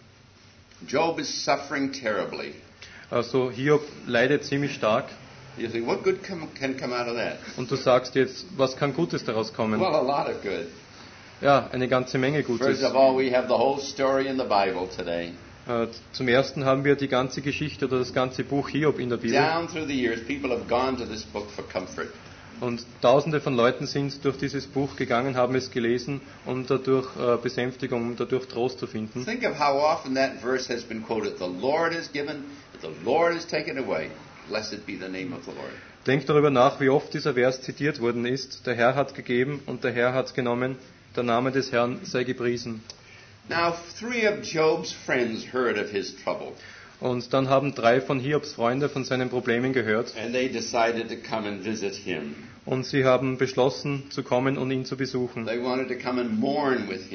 Job is suffering terribly. Also Hiob leidet ziemlich stark. You think, what good come, can come out of that? Und du sagst jetzt, was kann Gutes daraus kommen? Well, a lot of good. Ja, eine ganze Menge Gutes. First of all, we have the whole story in the Bible today. Äh, Zum Ersten haben wir die ganze Geschichte oder das ganze Buch Hiob in der Bibel. Down through the years, people have gone to this book for comfort. Und Tausende von Leuten sind durch dieses Buch gegangen, haben es gelesen, um dadurch äh, Besänftigung, um dadurch Trost zu finden. Think of how often that verse has been quoted. The Lord has given, the Lord has taken away. Blessed be the name of the Lord. Denkt darüber nach, wie oft dieser Vers zitiert worden ist. Der Herr hat gegeben und der Herr hat genommen. Der Name des Herrn sei gepriesen. Now, three of Job's friends heard of his trouble, Und dann haben drei von Hiobs Freunde von seinen Problemen gehört. and they decided to come and visit him. Und sie haben beschlossen, zu kommen und ihn zu besuchen. They wanted to come and mourn with him.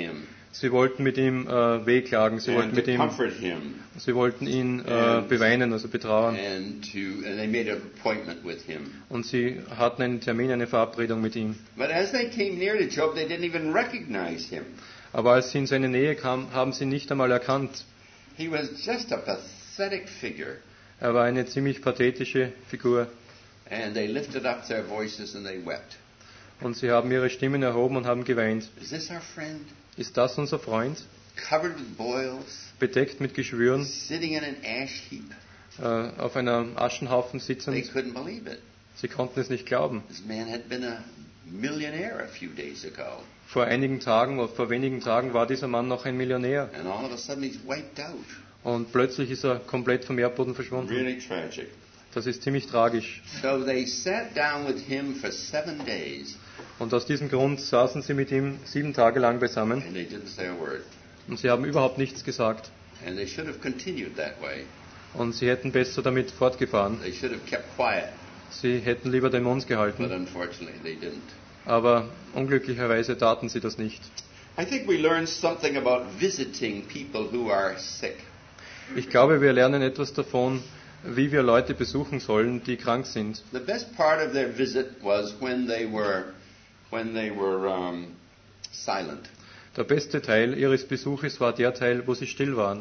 Sie wollten mit ihm äh, wehklagen, sie wollten and mit to ihm, comfort him. sie wollten ihn äh, And- beweinen, also betrauern. And to and they made an appointment with him. Und sie hatten einen Termin, eine Verabredung mit ihm. But as they came near to Job, they didn't even recognize him. Aber als sie in seine Nähe kamen, haben sie ihn nicht einmal erkannt. He was just a pathetic figure. Er war eine ziemlich pathetische Figur. And they lifted up their voices and they wept. Und sie haben ihre Stimmen erhoben und haben geweint. Is this our friend? Ist das unser Freund? Covered with boils, Bedeckt mit Geschwüren, sitting in an ash heap. äh, auf einem Aschenhaufen They sitzend. couldn't believe it. Sie konnten es nicht glauben. This man had been a millionaire a few days ago. Vor einigen Tagen oder vor wenigen Tagen war dieser Mann noch ein Millionär. And all of a sudden he's wiped out. Und plötzlich ist er komplett vom Erdboden verschwunden. Really tragic. Das ist ziemlich tragisch. So they sat down with him for seven days Und aus diesem Grund saßen sie mit ihm sieben Tage lang beisammen. and they didn't say a word. Und sie haben überhaupt nichts gesagt. And they should have continued that way. Und sie hätten besser damit fortgefahren. They should have kept quiet. Sie hätten lieber den Mund But gehalten. unfortunately they didn't. Aber unglücklicherweise taten sie das nicht. I think we learned something about visiting people who are sick. Ich glaube, wir lernen etwas davon, wie wir Leute besuchen sollen, die krank sind. The best part of their visit was when they were when they were um, silent. Der beste Teil ihres Besuches war der Teil, wo sie still waren.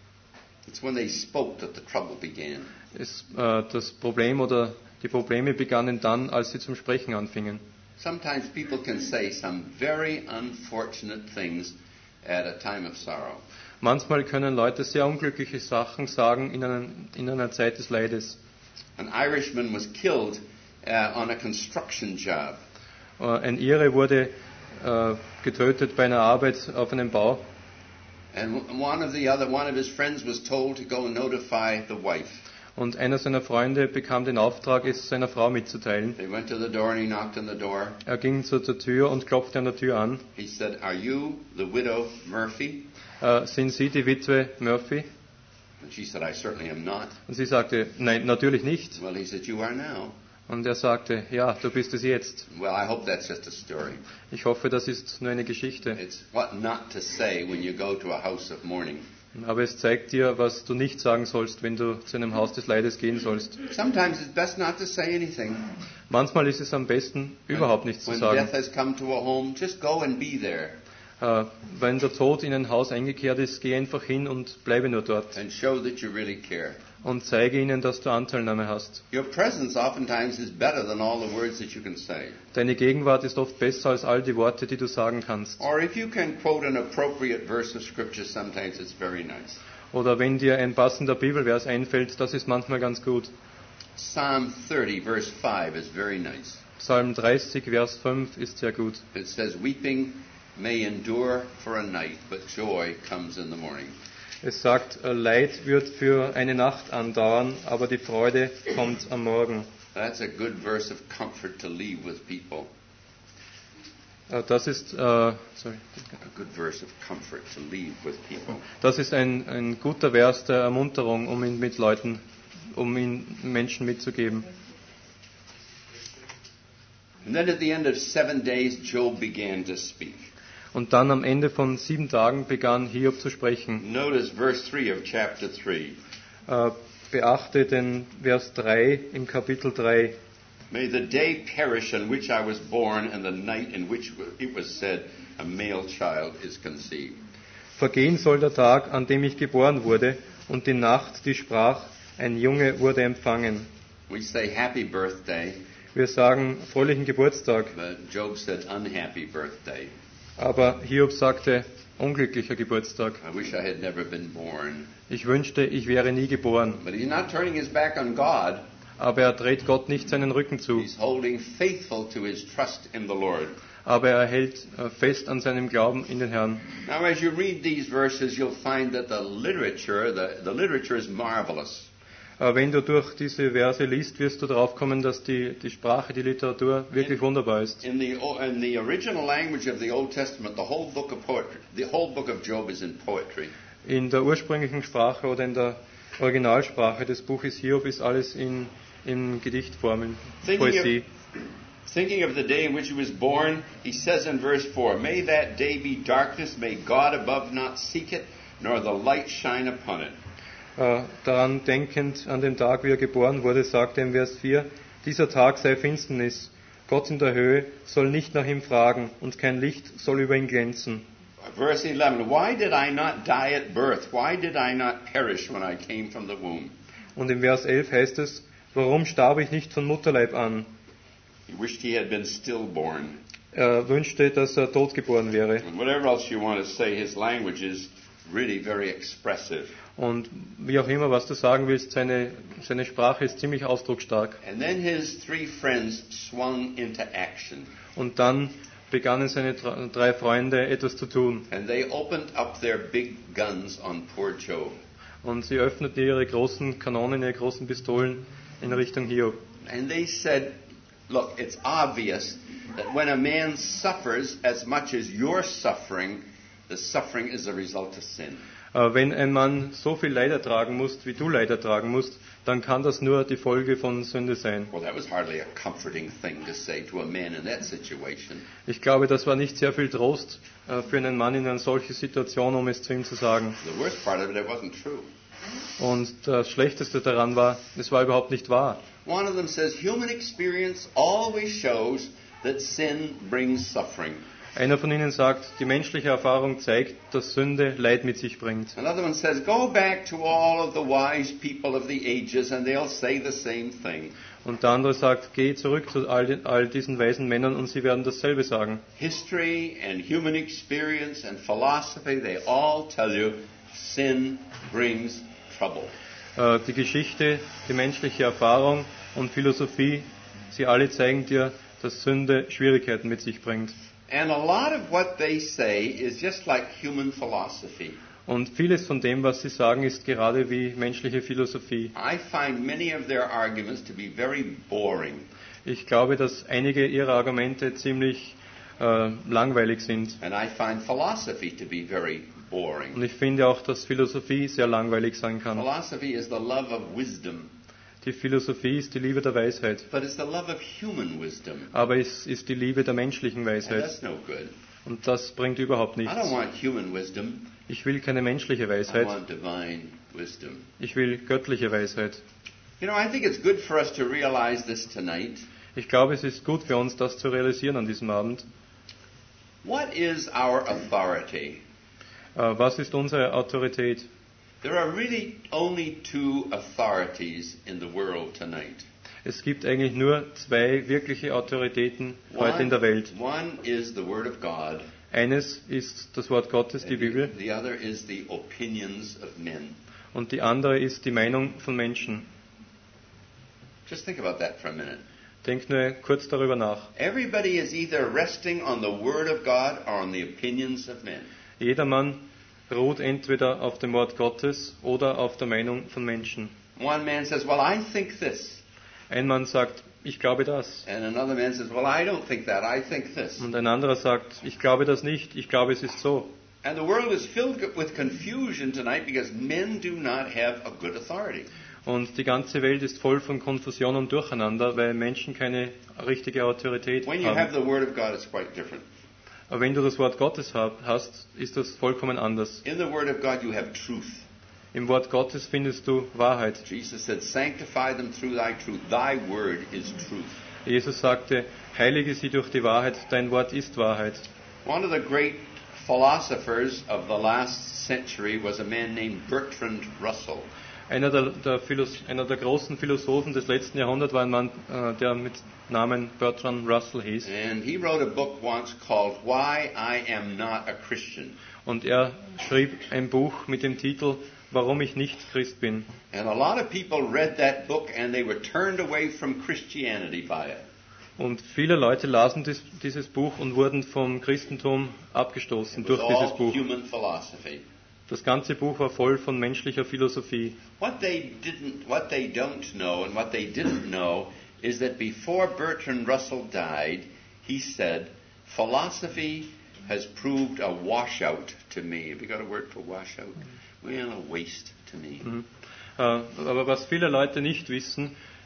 It's when they spoke that the trouble began. Es, äh, das Problem oder die Probleme begannen dann, als sie zum Sprechen anfingen. Sometimes people can say some very unfortunate things at a time of sorrow. Manchmal können Leute sehr unglückliche Sachen sagen in, einen, in einer Zeit des Leides. An Irishman was killed uh, on a construction job. Äh, ein Ire wurde äh, getötet bei einer Arbeit auf einem Bau. And one of the other, one of his friends was told to go and notify the wife. Und einer seiner Freunde bekam den Auftrag, es seiner Frau mitzuteilen. They went to the door and he knocked on the door. Er ging zur, zur Tür und klopfte an der Tür an. He said, "Are you the widow Murphy?" Äh, sind Sie die Witwe Murphy? And she said, "I certainly am not." Und sie sagte, nein, natürlich nicht. Well, he said, "You are now." Und er sagte, ja, du bist es jetzt. Well, I hope that's just a story. Ich hoffe, das ist nur eine Geschichte. It's what not to say when you go to a house of mourning. Aber es zeigt dir, was du nicht sagen sollst, wenn du zu einem Haus des Leides gehen sollst. Sometimes it's best not to say anything. Manchmal ist es am besten, überhaupt nichts zu When sagen. death has come to a home, just go and be there Äh, wenn der Tod in ein Haus eingekehrt ist, geh einfach hin und bleibe nur dort. and show that you really care. Und zeige ihnen, dass du Anteilnahme hast. Your presence oftentimes is better than all the words that you can say. Deine Gegenwart ist oft besser als all die Worte, die du sagen kannst. Or if you can quote an appropriate verse of Scripture, sometimes it's very nice. Oder wenn dir ein passender Bibelvers einfällt, das ist manchmal ganz gut. Psalm thirty, verse five is very nice. Psalm dreißig, Vers fünf ist sehr gut. It says, "Weeping may endure for a night, but joy comes in the morning." Es sagt, äh, Leid wird für eine Nacht andauern, aber die Freude kommt am Morgen. That's a good verse of comfort to leave with people. Äh, Das ist, äh, sorry, A good verse of comfort to leave with people. das ist ein, ein guter Vers der Ermunterung, um ihn mit Leuten, um ihn Menschen mitzugeben. And then at the end of seven days, Job began to speak. Und dann am Ende von sieben Tagen begann Hiob zu sprechen. Notice verse three of chapter three. Äh, Beachte den Vers drei im Kapitel drei. May the day perish on which I was born, and the night in which it was said, a male child is conceived. Vergehen soll der Tag, an dem ich geboren wurde, und die Nacht, die sprach, ein Junge wurde empfangen. We say happy birthday, Wir sagen fröhlichen Geburtstag, but Job said unhappy birthday. aber Hiob sagte unglücklicher Geburtstag. I wish I had never been born. Ich wünschte, ich wäre nie geboren. But he's not turning his back on God. Aber er dreht Gott nicht seinen Rücken zu, He's holding faithful to his trust in the Lord. aber er hält äh, fest an seinem Glauben in den Herrn. Now, as you read these verses, you'll find that the literature, the, the literature is marvelous. Äh, Wenn du durch diese Verse liest, wirst du darauf kommen, dass die, die Sprache, die Literatur wirklich wunderbar ist. In the, in the original language of the Old Testament, the whole book of poetry, the whole book of Job is in poetry. In der ursprünglichen Sprache oder in der Originalsprache des Buches Hiob ist alles in, in Gedichtformen, Thinking Poesie. of, Thinking of the day in which he was born, he says in verse four, "May that day be darkness, may God above not seek it, nor the light shine upon it." Äh, daran denkend an den Tag, wie er geboren wurde, sagt er im Vers vier, dieser Tag sei Finsternis, Gott in der Höhe soll nicht nach ihm fragen und kein Licht soll über ihn glänzen. Verse eleven, "Why did I not die at birth? Why did I not perish when I came from the womb?" Und im Vers elf heißt es, warum starb ich nicht von Mutterleib an? He wished he had been stillborn. Er wünschte, dass er tot geboren wäre. And whatever else you want to say, his language is really very expressive. Und wie auch immer, was du sagen willst, seine, seine Sprache ist ziemlich ausdrucksstark. And then his three friends swung into action. Und dann begannen seine drei Freunde etwas zu tun. And they opened up their big guns on poor Job. Und sie öffneten ihre großen Kanonen, ihre großen Pistolen in Richtung Hiob. And they said, "Look, it's obvious that when a man suffers as much as you're suffering, the suffering is a result of sin." Wenn ein Mann so viel Leid ertragen muss, wie du Leid ertragen musst, dann kann das nur die Folge von Sünde sein. Well, that was hardly a comforting thing to say to a man in that situation. Ich glaube, das war nicht sehr viel Trost für einen Mann in einer solchen Situation, um es zu ihm zu sagen. The worst part of it, it wasn't true. Und das Schlechteste daran war, es war überhaupt nicht wahr. One of them says, "Human experience always shows that sin brings suffering." Einer von ihnen sagt, die menschliche Erfahrung zeigt, dass Sünde Leid mit sich bringt. Another one says, "Go back to all of the wise people of the ages and they'll say the same thing." Und der andere sagt, geh zurück zu all, den, all diesen weisen Männern und sie werden dasselbe sagen. History and human experience and philosophy, they all tell you sin brings trouble. Äh, die Geschichte, die menschliche Erfahrung und Philosophie, sie alle zeigen dir, dass Sünde Schwierigkeiten mit sich bringt. And a lot of what they say is just like human philosophy. Und vieles von dem, was sie sagen, ist gerade wie menschliche Philosophie. I find many of their arguments to be very boring. Ich glaube, dass einige ihrer Argumente ziemlich äh, langweilig sind. And I find philosophy to be very boring. Und ich finde auch, dass Philosophie sehr langweilig sein kann. Philosophy is the love of wisdom, Die Philosophie ist die Liebe der Weisheit, but it's the love of human wisdom. aber es ist die Liebe der menschlichen And Weisheit. that's no good. Und das bringt überhaupt I nichts. don't want human wisdom. Ich will keine menschliche I Weisheit, want divine wisdom. ich will göttliche Weisheit. You know, I think it's good for us to realize this tonight. Ich glaube, es ist gut für uns, das zu realisieren an diesem Abend. What is our authority? Äh, Was ist unsere Autorität? There are really only two authorities in the world tonight. Es gibt eigentlich nur zwei wirkliche Autoritäten heute in der Welt. one is the Word of God, Eines ist das Wort Gottes, die and Bibel, the other is the opinions of men. und die andere ist die Meinung von Menschen. Just think about that for a minute. Denkt nur kurz darüber nach. Everybody is either resting on the Word of God or on the opinions of men. Jedermann ruht entweder auf dem Wort Gottes oder auf der Meinung von Menschen. One man says, "Well, I think this." Ein Mann sagt, ich glaube das. And another man says, "Well, I don't think that. I think this." Und ein anderer sagt, ich glaube das nicht, ich glaube es ist so. And the world is filled with confusion tonight because men do not have a good authority. Und die ganze Welt ist voll von Konfusion und Durcheinander, weil Menschen keine richtige Autorität When you have haben. the Word of God, it's quite different. Aber wenn du das Wort Gottes hab- hast, ist das vollkommen anders. In the Word of God, you have truth. Im Wort Gottes findest du Wahrheit. Jesus said, "Sanctify them through thy truth. Thy word is truth." Jesus sagte, heilige sie durch die Wahrheit, dein Wort ist Wahrheit. One of the great philosophers of the last century was a man named Bertrand Russell. Einer der, der, Philos- einer der großen Philosophen des letzten Jahrhunderts war ein Mann, äh, der mit Namen Bertrand Russell hieß. And he wrote a book once called Why I Am Not a Christian. Und er schrieb ein Buch mit dem Titel Warum ich nicht Christ bin. And a lot of people read that book and they were turned away from Christianity by it. Und viele Leute lasen dies, dieses Buch und wurden vom Christentum abgestoßen It was durch dieses all Buch. human philosophy. Das ganze Buch war voll von menschlicher Philosophie. What they didn't, what they don't know, and what they didn't know, is that before Bertrand Russell died, he said, "Philosophy has proved a washout to me." Have you got a word for washout? Well, a waste to me. Mhm. Äh, Aber was viele Leute nicht wissen,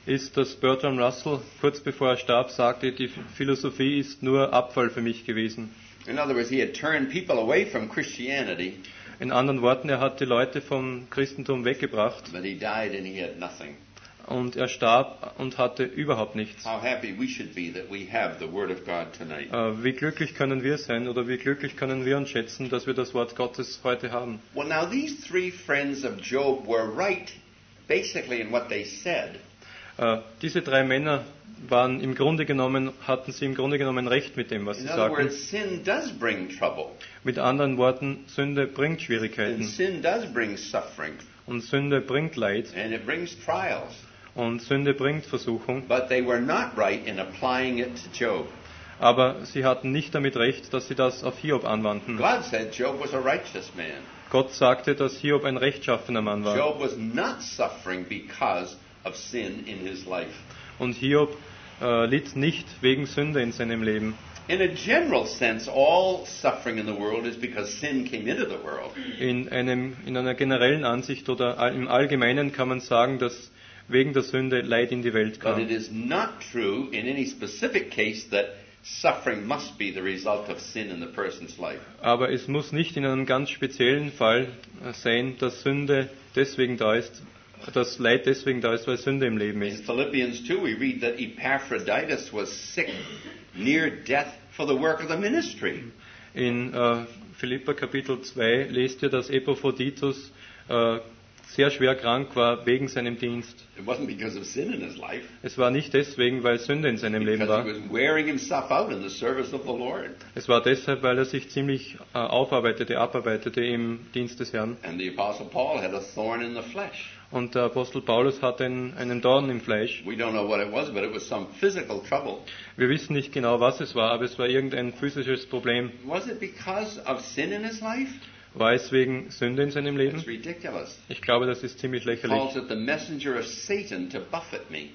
ist, dass Bertrand Russell kurz bevor er starb sagte, die Philosophie ist nur Abfall für mich gewesen. In other words, he had turned people away from Christianity, In anderen Worten, er hat die Leute vom Christentum weggebracht but he died and he had nothing. und er starb und hatte überhaupt nichts. How happy we should be that we have the Word of God tonight. Äh, Wie glücklich können wir sein oder wie glücklich können wir uns schätzen, dass wir das Wort Gottes heute haben. Well, now these three friends of Job were right basically in what they said. Äh, Diese drei Männer waren im Grunde genommen, hatten sie im Grunde genommen recht mit dem, was sie In other sagten. words, sin does bring trouble, Mit anderen Worten, Sünde bringt and Schwierigkeiten sin does bring suffering, und Sünde bringt Leid and it brings trials. und Sünde bringt Versuchung. But they were not right in applying it to Job. Aber sie hatten nicht damit recht, dass sie das auf Hiob anwandten. God said Job was a righteous man. Gott sagte, dass Hiob ein rechtschaffener Mann war. Job was not suffering because of sin in his life. Und Hiob äh, litt nicht wegen Sünde in seinem Leben. In a general sense, all suffering in the world is because sin came into the world. In, einem, in einer generellen Ansicht oder all- im Allgemeinen kann man sagen, dass wegen der Sünde Leid in die Welt But it kam. is not true in any specific case that suffering must be the result of sin in the person's life. Aber es muss nicht in einem ganz speziellen Fall äh, sein, dass Sünde deswegen da ist, dass Leid deswegen da ist, weil Sünde im Leben In ist. Philippians two, we read that Epaphroditus was sick, near death for the work of the ministry. In äh, Philipper Kapitel zwei lest ihr, dass Epaphroditus äh, sehr schwer krank war wegen seinem Dienst. It wasn't because of sin in his life, Es war nicht deswegen, weil Sünde in seinem Leben because war. he was wearing himself out in the service of the Lord. Es war deshalb, weil er sich ziemlich äh, aufarbeitete, abarbeitete im Dienst des Herrn. And the Apostle Paul had a thorn in the flesh. Und der Apostel Paulus hatte einen, einen Dorn im Fleisch. We don't know what it was, but it was some physical trouble. Wir wissen nicht genau, was es war, aber es war irgendein physisches Problem. Was it because of sin in his life? War es wegen Sünde in seinem Leben? It's ridiculous. Ich glaube, das ist ziemlich He calls lächerlich, it the messenger of Satan to buffet me.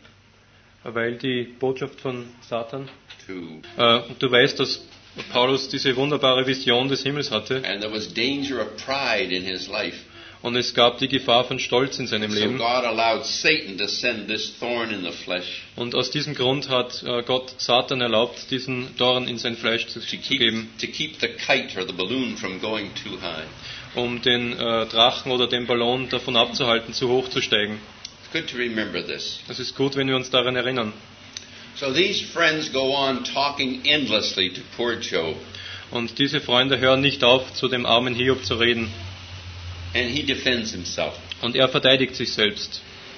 weil die Botschaft von Satan. To Äh, du weißt, dass Paulus diese wunderbare Vision des Himmels hatte and there was danger of pride in his life. und es gab die Gefahr von Stolz in seinem So Leben. God allowed Satan to send this thorn in the flesh Und aus diesem Grund hat äh, Gott Satan erlaubt, diesen Dorn in sein Fleisch zu, to zu keep geben, to keep the kite or the balloon from going too high. um den äh, Drachen oder den Ballon davon abzuhalten, zu hoch zu steigen. It's good to remember this. Es ist gut, wenn wir uns daran erinnern. So these friends go on talking endlessly to poor Job, Und diese Freunde hören nicht auf, zu dem armen Hiob zu reden. and he defends himself. Und er verteidigt sich selbst.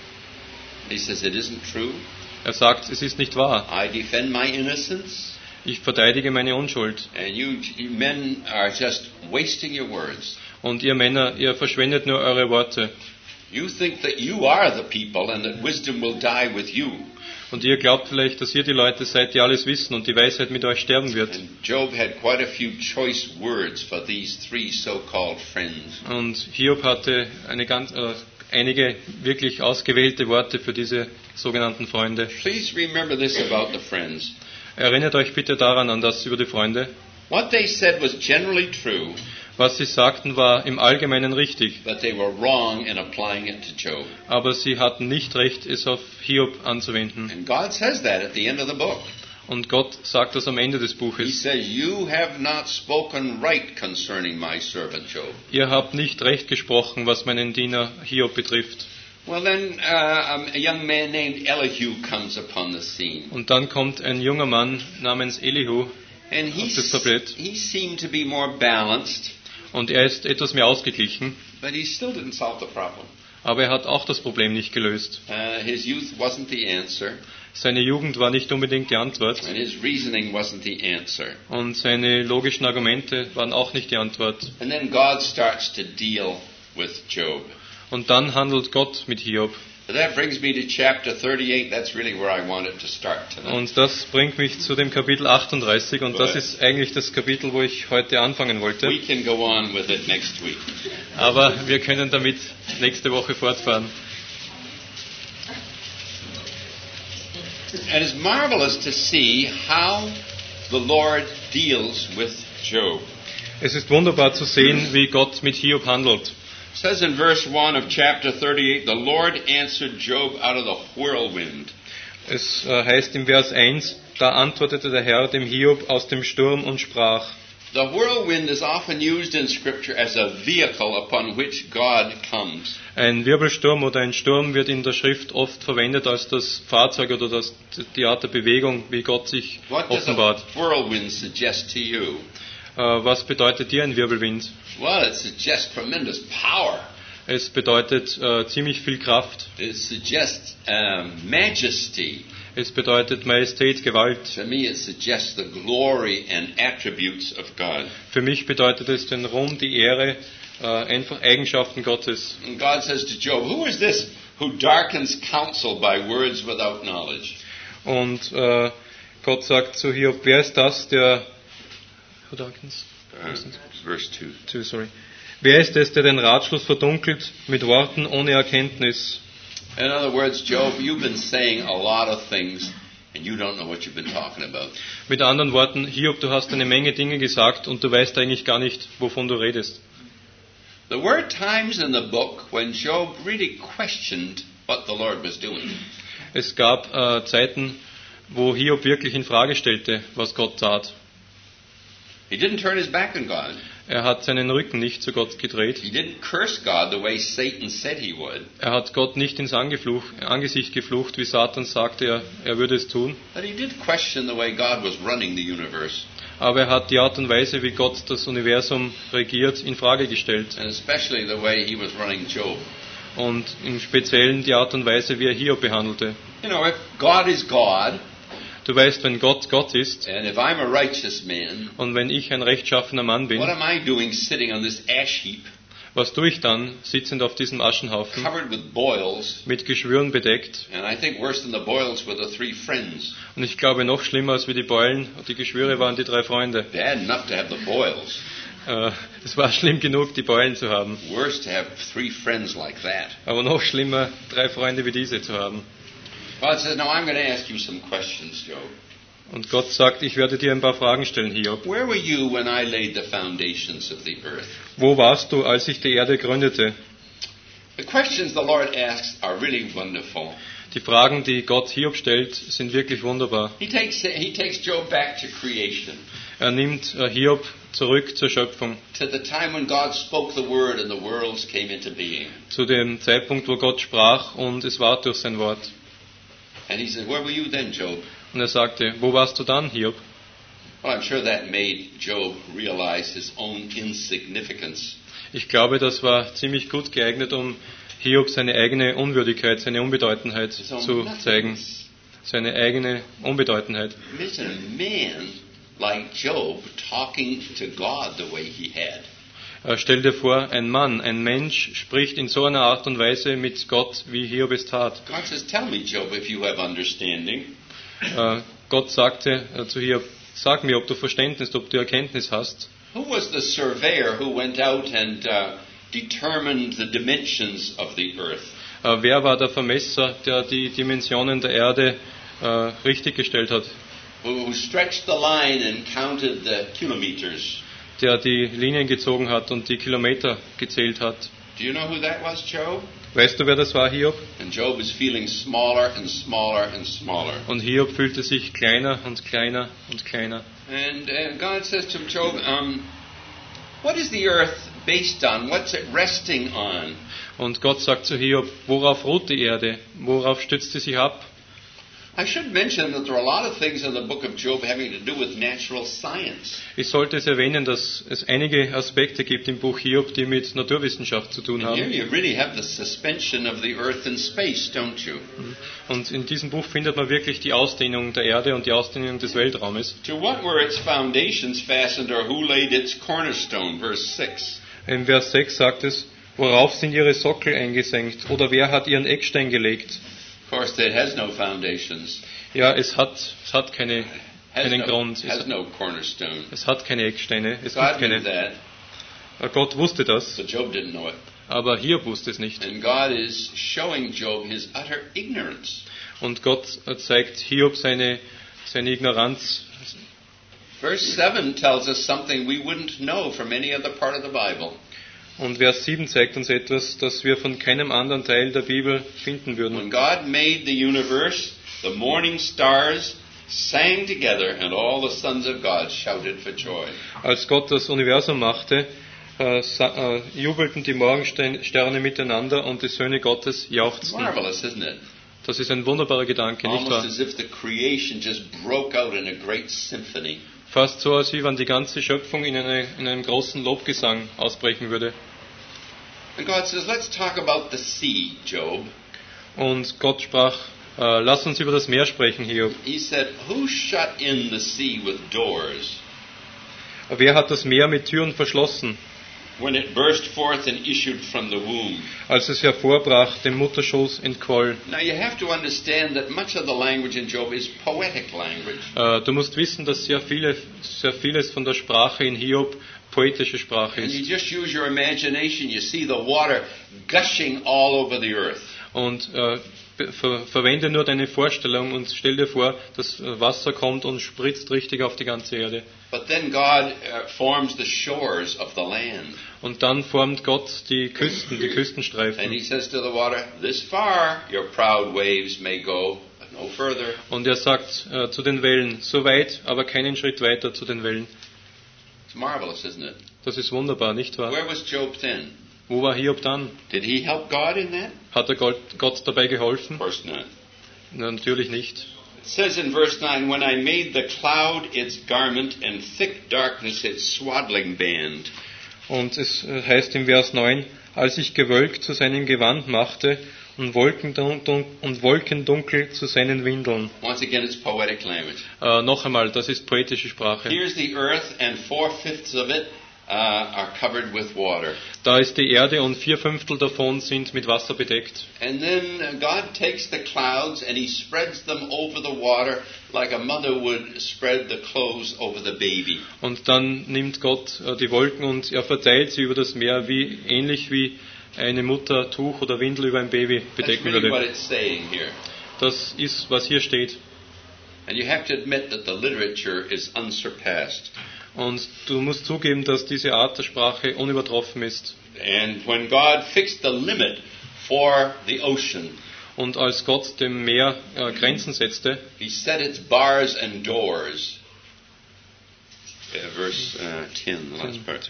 He says it isn't true. Er sagt, es ist nicht wahr. I defend my innocence, Ich verteidige meine Unschuld. and you, you men are just wasting your words. Und ihr Männer, ihr verschwendet nur eure Worte. You think that you are the people and that wisdom will die with you. Und ihr glaubt vielleicht, dass ihr die Leute seid, die alles wissen und die Weisheit mit euch sterben wird. And Job had quite a few choice words for these three so-called friends. Und Hiob hatte eine ganz, äh, einige wirklich ausgewählte Worte für diese sogenannten Freunde. Please remember this about the friends. Erinnert euch bitte daran an das über die Freunde. What they said was generally true, Was sie sagten, war im Allgemeinen richtig. but they were wrong in applying it to Job. Aber sie hatten nicht recht, es auf Hiob anzuwenden. And God says that at the end of the book. Und Gott sagt das am Ende des He Buches. says, you have not spoken right concerning my servant Job. Ihr habt nicht recht gesprochen, was meinen Diener Hiob betrifft. Well, then uh, um, a young man named Elihu comes upon the scene. Und dann kommt ein junger Mann namens Elihu And he, auf das Tablett. he seemed to be more balanced, Und er ist etwas mehr ausgeglichen, but he still didn't solve the problem. aber er hat auch das Problem nicht gelöst. Uh, his youth wasn't the answer, Seine Jugend war nicht unbedingt die Antwort and his reasoning wasn't the answer. und seine logischen Argumente waren auch nicht die Antwort. And then God starts to deal with Job. Und dann handelt Gott mit Hiob. So that brings me to chapter thirty-eight. That's really where I wanted to start tonight. Und das bringt mich zu dem Kapitel achtunddreißig und das ist eigentlich das Kapitel, wo ich heute anfangen wollte. We can go on with it next week. Aber wir können damit nächste Woche fortfahren. And it's marvelous to see how the Lord deals with Job. Es ist wunderbar zu sehen, wie Gott mit Hiob handelt. It says in verse one of chapter thirty-eight, the Lord answered Job out of the whirlwind. Es äh, heißt im Vers eins, da antwortete der Herr dem Hiob aus dem Sturm und sprach. The whirlwind is often used in Scripture as a vehicle upon which God comes. Ein Wirbelsturm oder ein Sturm wird in der Schrift oft verwendet als das Fahrzeug oder das, die Art der Bewegung, wie Gott sich What does offenbart. a whirlwind suggest to you? Äh, was bedeutet dir ein Wirbelwind? Well, it suggests tremendous power. Es bedeutet äh, ziemlich viel Kraft. It suggests um, majesty. Es bedeutet Majestät, Gewalt. To me, it suggests the glory and attributes of God. Für mich bedeutet es den Ruhm, die Ehre, äh, einfach Eigenschaften Gottes. And God says to Job, who is this who darkens counsel by words without knowledge? Und äh, Gott sagt zu Hiob, wer ist das, der... Who darkens? Uh, verse two. Two, sorry. Wer ist es, der den Ratschluss verdunkelt mit Worten ohne Erkenntnis? In other words, Job, you've been saying a lot of things and you don't know what you've been talking about. Mit anderen Worten, Hiob, du hast eine Menge Dinge gesagt und du weißt eigentlich gar nicht, wovon du redest. There were times in the book when Job really questioned what the Lord was doing. Es gab äh, Zeiten, wo Hiob wirklich in Frage stellte, was Gott tat. He didn't turn his back on God. Er hat seinen Rücken nicht zu Gott gedreht. He didn't curse God the way Satan said he would. Er hat Gott nicht ins Angefluch, Angesicht geflucht, wie Satan sagte, er, er würde es tun. But he did question the way God was running the universe. Aber er hat die Art und Weise, wie Gott das Universum regiert, in Frage gestellt. And especially the way he was running Job. Und im Speziellen die Art und Weise, wie er Hiob behandelte. You know, if God is God, Du weißt, wenn Gott Gott ist and if I'm a righteous man, und wenn ich ein rechtschaffener Mann bin, what am I doing sitting on this ash heap, was tue ich dann, sitzend auf diesem Aschenhaufen, covered with boils? mit Geschwüren bedeckt? And I think worse than the boils were the three friends. Und ich glaube, noch schlimmer als wie die Beulen und die Geschwüre waren die drei Freunde. Bad enough to have the boils. Äh, Es war schlimm genug, die Beulen zu haben. Worse to have three friends like that. Aber noch schlimmer, drei Freunde wie diese zu haben. God says, now I'm going to ask you some questions, Job. Und Gott sagt, ich werde dir ein paar Fragen stellen, Hiob. Where were you when I laid the foundations of the earth? Wo warst du, als ich die Erde gründete? The questions the Lord asks are really wonderful. Die Fragen, die Gott Hiob stellt, sind wirklich wunderbar. He takes, he takes Job back to creation, Er nimmt äh, Hiob zurück zur Schöpfung, to the time when God spoke the word and the worlds came into being. zu dem Zeitpunkt, wo Gott sprach und es war durch sein Wort. And he said, where were you then, Job? Und er sagte, wo warst du dann, Hiob? Well, I'm sure that made Job realize his own insignificance. Ich glaube, das war ziemlich gut geeignet, um Hiob seine eigene Unwürdigkeit, seine Unbedeutendheit His own zu zeigen. nothingness. Seine eigene Unbedeutendheit. Imagine a man like Job talking to God the way he had. Äh, Stell dir vor, ein Mann, ein Mensch spricht in so einer Art und Weise mit Gott, wie Hiob es tat. God says, tell me, Job, if you have understanding. Äh, Gott sagte äh, zu Hiob, sag mir, ob du Verständnis, ob du Erkenntnis hast. Who was the surveyor who went out and uh, determined the dimensions of the earth? Äh, Wer war der Vermesser, der die Dimensionen der Erde äh, richtig gestellt hat? Who stretched the line and counted the kilometers? Der die Linien gezogen hat und die Kilometer gezählt hat. Do you know who that was, Job? Weißt du, wer das war, Hiob? And Job is feeling smaller and smaller and smaller. Und Hiob fühlte sich kleiner und kleiner und kleiner. And uh, God says to Job, um, what is the earth based on? What's it resting on? Und Gott sagt zu Hiob, worauf ruht die Erde? Worauf stützt sie sich ab? I should mention that there are a lot of things in the book of Job having to do with natural science. Ich sollte es erwähnen, dass es einige Aspekte gibt im Buch Hiob, die mit Naturwissenschaft zu tun And here haben. you really have the suspension of the earth in space, don't you? Und in diesem Buch findet man wirklich die Ausdehnung der Erde und die Ausdehnung des Weltraumes. To what were its foundations fastened, or who laid its cornerstone? Verse six. Im Vers sechs sagt es, worauf sind ihre Sockel eingesenkt oder wer hat ihren Eckstein gelegt? Of course, it has no foundations. Ja, es hat, es hat keine, Has keinen no, Grund. Es, has no cornerstone. es hat keine Ecksteine. Es God gibt knew keine. that, Gott wusste das, but Job didn't know it. aber Hiob wusste es nicht. And God is showing Job his utter ignorance. Und Gott zeigt Hiob seine, seine Ignoranz. Verse seven tells us something we wouldn't know from any other part of the Bible. Und Vers sieben zeigt uns etwas, das wir von keinem anderen Teil der Bibel finden würden. When God made the universe, the morning stars sang together, and all the sons of God shouted for joy. Als Gott das Universum machte, äh, sa- äh, jubelten die Morgensterne miteinander und die Söhne Gottes jauchzten. Marvelous, isn't it? Das ist ein wunderbarer Gedanke, nicht Almost wahr? as if the creation just broke out in a great symphony. Fast so, als wenn die ganze Schöpfung in, eine, in einem großen Lobgesang ausbrechen würde. And God says, let's talk about the sea, Job. Und Gott sprach, äh, lass uns über das Meer sprechen, Hiob. He said, who shut in the sea with doors Wer hat das Meer mit Türen verschlossen, when it burst forth and issued from the womb? als es hervorbrach, dem Mutterschoß entquoll? Now you have to understand that much of the language in Job is poetic language. Äh, du musst wissen, dass sehr, viele, sehr vieles von der Sprache in Hiob poetische Sprache And you ist. just use your imagination, you see the water gushing all over the earth. Und äh, ver verwende nur deine Vorstellung und stell dir vor, das Wasser kommt und spritzt richtig auf die ganze Erde. But then God uh, forms the shores of the land. Und dann formt Gott die Küsten, die And Küstenstreifen. he says to the water, this far your proud waves may go, but no further. Und er sagt äh, zu den Wellen, so weit, aber keinen Schritt weiter zu den Wellen. It's marvelous, isn't it? Das ist wunderbar, nicht wahr? Where was Job then? Wo war Hiob dann? Did he help God in that? Hat er Gott, Gott dabei geholfen? Of course not. Na, natürlich nicht. It says in verse nine, when I made the cloud its garment and thick darkness its swaddling band. Und es äh, heißt im Vers neun, als ich Gewölk zu seinem Gewand machte und Wolkendun- und Wolkendunkel zu seinen Windeln. Once again, it's poetic language. Äh, noch einmal, das ist poetische Sprache. Here's the earth, and four-fifths of it uh, are covered with water. Da ist die Erde und vier Fünftel davon sind mit Wasser bedeckt. And then uh, God takes the clouds and he spreads them over the water like a mother would spread the clothes over the baby. Und dann nimmt Gott äh, die Wolken und er verteilt sie über das Meer, wie, ähnlich wie eine Mutter Tuch oder Windel über ein Baby That's bedecken really what würde. it's saying here. Das ist, was hier steht. And you have to admit that the literature is unsurpassed. Und du musst zugeben, dass diese Art der Sprache unübertroffen ist. And when God fixed the limit for the ocean, Und als Gott dem Meer äh, Grenzen setzte, he set its bars and doors. Uh, verse uh, ten, the last part.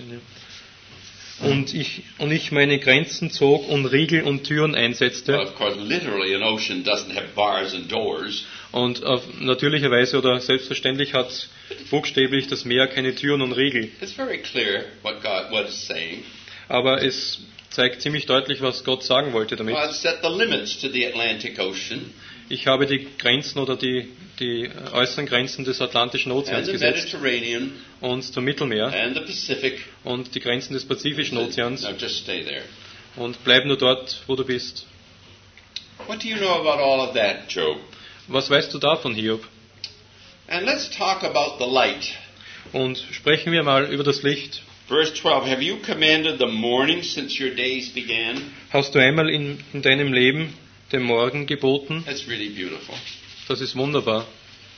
und ich, und ich meine Grenzen zog und Riegel und Türen Well, einsetzte, of course, literally an ocean doesn't have bars and doors. und auf natürlicherweise oder selbstverständlich hat buchstäblich das Meer keine Türen und Riegel. It's very clear what God what it's saying. Aber es zeigt ziemlich deutlich, was Gott sagen wollte damit. God set the limits to the Atlantic Ocean Ich habe die Grenzen oder die, die äußeren Grenzen des Atlantischen and Ozeans the gesetzt Mediterranean und zum Mittelmeer and the Pacific. und die Grenzen des Pazifischen Ozeans Now just stay there. und bleib nur dort, wo du bist. What do you know about all of that, Job? Was weißt du davon, Hiob? And let's talk about the light. Und sprechen wir mal über das Licht. Verse twelve, have you commanded the morning since your days began? Hast du einmal in, in deinem Leben den Morgen geboten? That's really beautiful. Das ist wunderbar.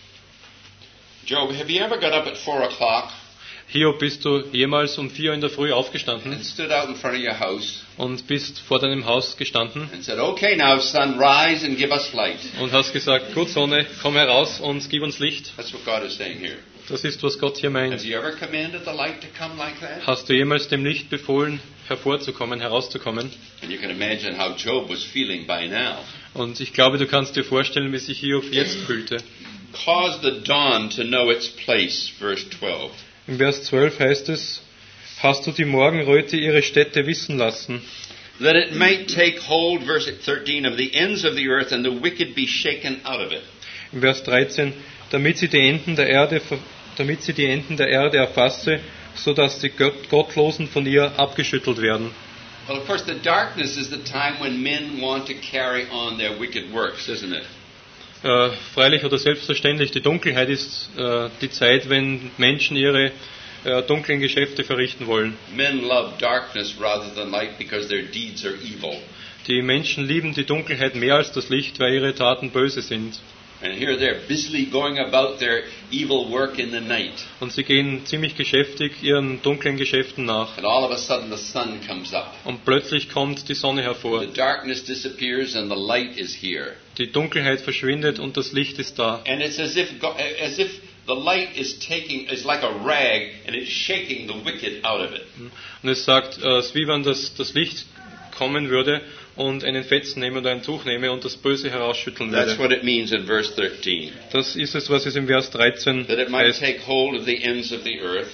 Job, have you ever got up at four o'clock Hiob, bist du jemals um vier Uhr in der Früh aufgestanden and stood out in front of your house und bist vor deinem Haus gestanden and said, okay, now sun, rise and give us light? und hast gesagt, gut Sonne, komm heraus und gib uns Licht? That's what God is saying here. Das ist, was Gott hier Have meint. you ever commanded the light to come like that? Hast du jemals dem Licht befohlen, hervorzukommen, herauszukommen? And you can imagine how Job was feeling by now. Und ich glaube, du kannst dir vorstellen, wie sich Hiob jetzt fühlte. Cause the dawn to know its place, verse twelve. Im Vers zwölf heißt es, hast du die Morgenröte ihre Stätte wissen lassen, That it might take hold, verse thirteen, of the ends of the earth and the wicked be shaken out of it. im Vers dreizehn, damit sie die Enden der Erde, ver- damit sie die Enden der Erde erfasse, so dass die Gott- Gottlosen von ihr abgeschüttelt werden. Well, of course, the darkness is the time when men want to carry on their wicked works, isn't it? Äh, freilich oder selbstverständlich, die Dunkelheit ist äh, die Zeit, wenn Menschen ihre äh, dunklen Geschäfte verrichten wollen. Men love darkness rather than light because their deeds are evil. Die Menschen lieben die Dunkelheit mehr als das Licht, weil ihre Taten böse sind. And here they're busily going about their evil work in the night. Und sie gehen ziemlich geschäftig ihren dunklen Geschäften nach. And all of a sudden the sun comes up. Und plötzlich kommt die Sonne hervor. The darkness disappears and the light is here. Die Dunkelheit verschwindet und das Licht ist da. And it's as if as if the light is taking is like a rag and it's shaking the wicked out of it. Und es sagt, es ist wie wenn das, das Licht kommen würde und einen Fetzen nehmen oder ein Tuch nehmen und das Böse herausschütteln That's würde. what it means in verse thirteen. Das ist es, was es im Vers dreizehn That it might heißt. take hold of the ends of the earth.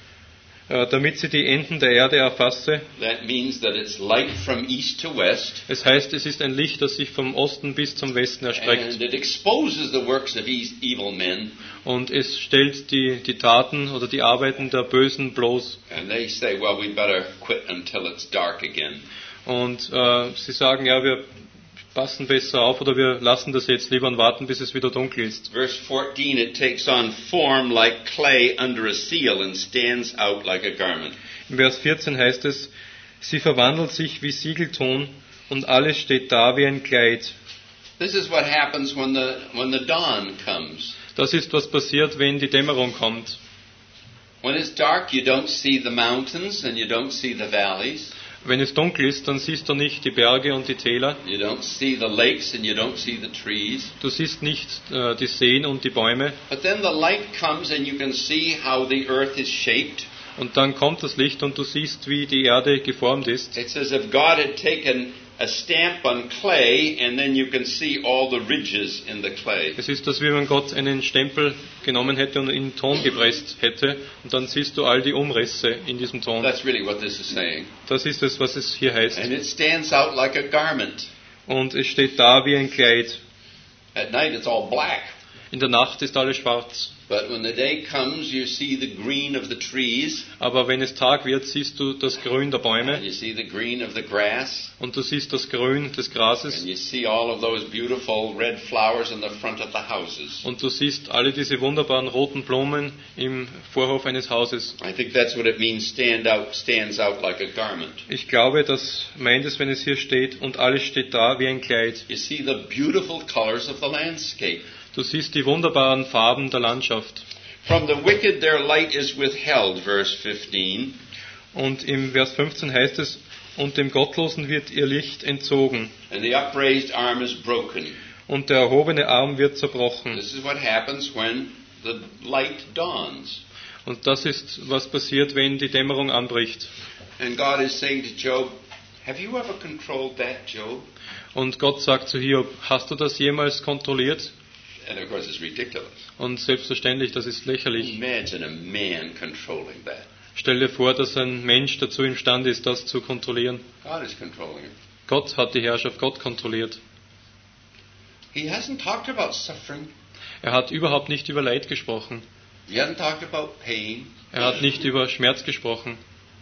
Äh, damit sie die Enden der Erde erfasse. That means that it's light from east to west. Es heißt, es ist ein Licht, das sich vom Osten bis zum Westen erstreckt. And it exposes the works of these evil men. Und es stellt die, die Taten oder die Arbeiten der Bösen bloß. And they say, well, we better quit until it's dark again. Und äh, sie sagen, ja, wir passen besser auf oder wir lassen das jetzt lieber und warten, bis es wieder dunkel ist. Verse fourteen, it takes on form like clay under a seal and stands out like a garment. Im Vers vierzehn heißt es, sie verwandelt sich wie Siegelton und alles steht da wie ein Kleid. This is what happens when the when the dawn comes. Das ist, was passiert, wenn die Dämmerung kommt. When it's dark, you don't see the mountains and you don't see the valleys. Wenn es dunkel ist, dann siehst du nicht die Berge und die Täler. You don't see the lakes and you don't see the trees. Du siehst nicht äh, die Seen und die Bäume. But then the light comes and you can see how the earth is shaped. Und dann kommt das Licht und du siehst, wie die Erde geformt ist. It's as if God had taken a stamp on clay and then you can see all the ridges in the clay. Es ist, als wie wenn Gott einen Stempel genommen hätte und in Ton gepresst hätte. Und dann siehst du all die Umrisse in diesem Ton. That's really what this is saying. Das ist es, was es hier heißt. And it stands out like a garment. Und es steht da wie ein Kleid. At night it's all black. In der Nacht ist alles schwarz. But when the day comes, you see the green of the trees. Aber wenn es Tag wird, siehst du das Grün der And Bäume. you see the green of the grass. Und du siehst das Grün des And Grases. you see all of those beautiful red flowers in the front of the houses. Und du siehst alle diese wunderbaren roten Blumen im Vorhof eines Hauses. I think that's what it means, stand out, stands out like a garment. Ich glaube, das meint es, wenn es hier steht, und alles steht da wie ein Kleid. You see the beautiful colors of the landscape. Du siehst die wunderbaren Farben der Landschaft. From the wicked their light is withheld, verse fifteen. Und im Vers fünfzehn heißt es, und dem Gottlosen wird ihr Licht entzogen. And the upraised arm is broken. Und der erhobene Arm wird zerbrochen. This is what happens when the light dawns. Und das ist, was passiert, wenn die Dämmerung anbricht. And God is saying to Job, have you ever controlled that, Job? Und Gott sagt zu Hiob, hast du das jemals kontrolliert? And of course it's ridiculous. Und selbstverständlich, das ist lächerlich. Imagine a man controlling that. Stell dir vor, dass ein Mensch dazu imstande ist, das zu kontrollieren. God is controlling it. Gott hat die Herrschaft, Gott kontrolliert. He hasn't talked about suffering. Er hat überhaupt nicht über Leid gesprochen. He hasn't talked about pain. Er hat nicht über Schmerz gesprochen.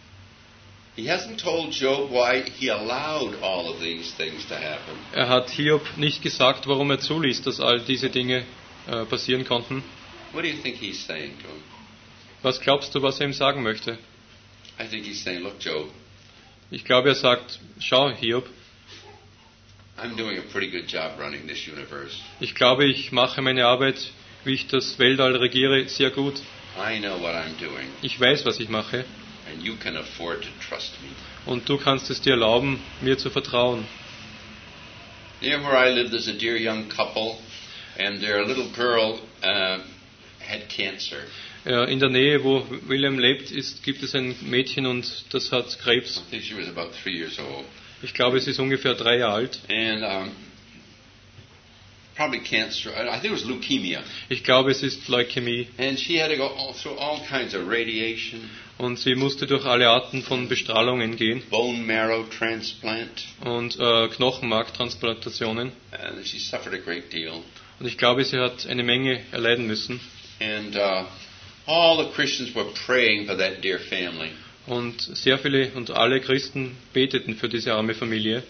He hasn't told Job why he allowed all of these things to happen. Er hat Hiob nicht gesagt, warum er zuließ, dass all diese Dinge äh, passieren konnten. What do you think he's saying to him? Was glaubst du, was er ihm sagen möchte? I think he's saying, look, Job, Ich glaube, er sagt, schau, Hiob, I'm doing a pretty good job running this universe. ich glaube, ich mache meine Arbeit, wie ich das Weltall regiere, sehr gut. I know what I'm doing, Ich weiß, was ich mache. and you can afford to trust me. Und du kannst es dir erlauben, mir zu vertrauen. Near where I live, there's a dear young couple, and their little girl uh, had cancer. Äh, In der Nähe, wo William lebt, ist, gibt es ein Mädchen und das hat Krebs. I think she was about three years old. Ich glaube, es ist ungefähr drei Jahre alt. And um, probably cancer, I I think it was leukemia. Ich glaube, es ist Leukämie. And she had to go all, through all kinds of radiation, Und sie musste durch alle Arten von Bestrahlungen gehen bone marrow transplant, und äh, Knochenmarktransplantationen. and she suffered a great deal. Und ich glaube, sie hat eine Menge erleiden müssen. And uh, all the Christians were praying for that dear family. Und sehr viele und alle Christen beteten für diese arme Familie.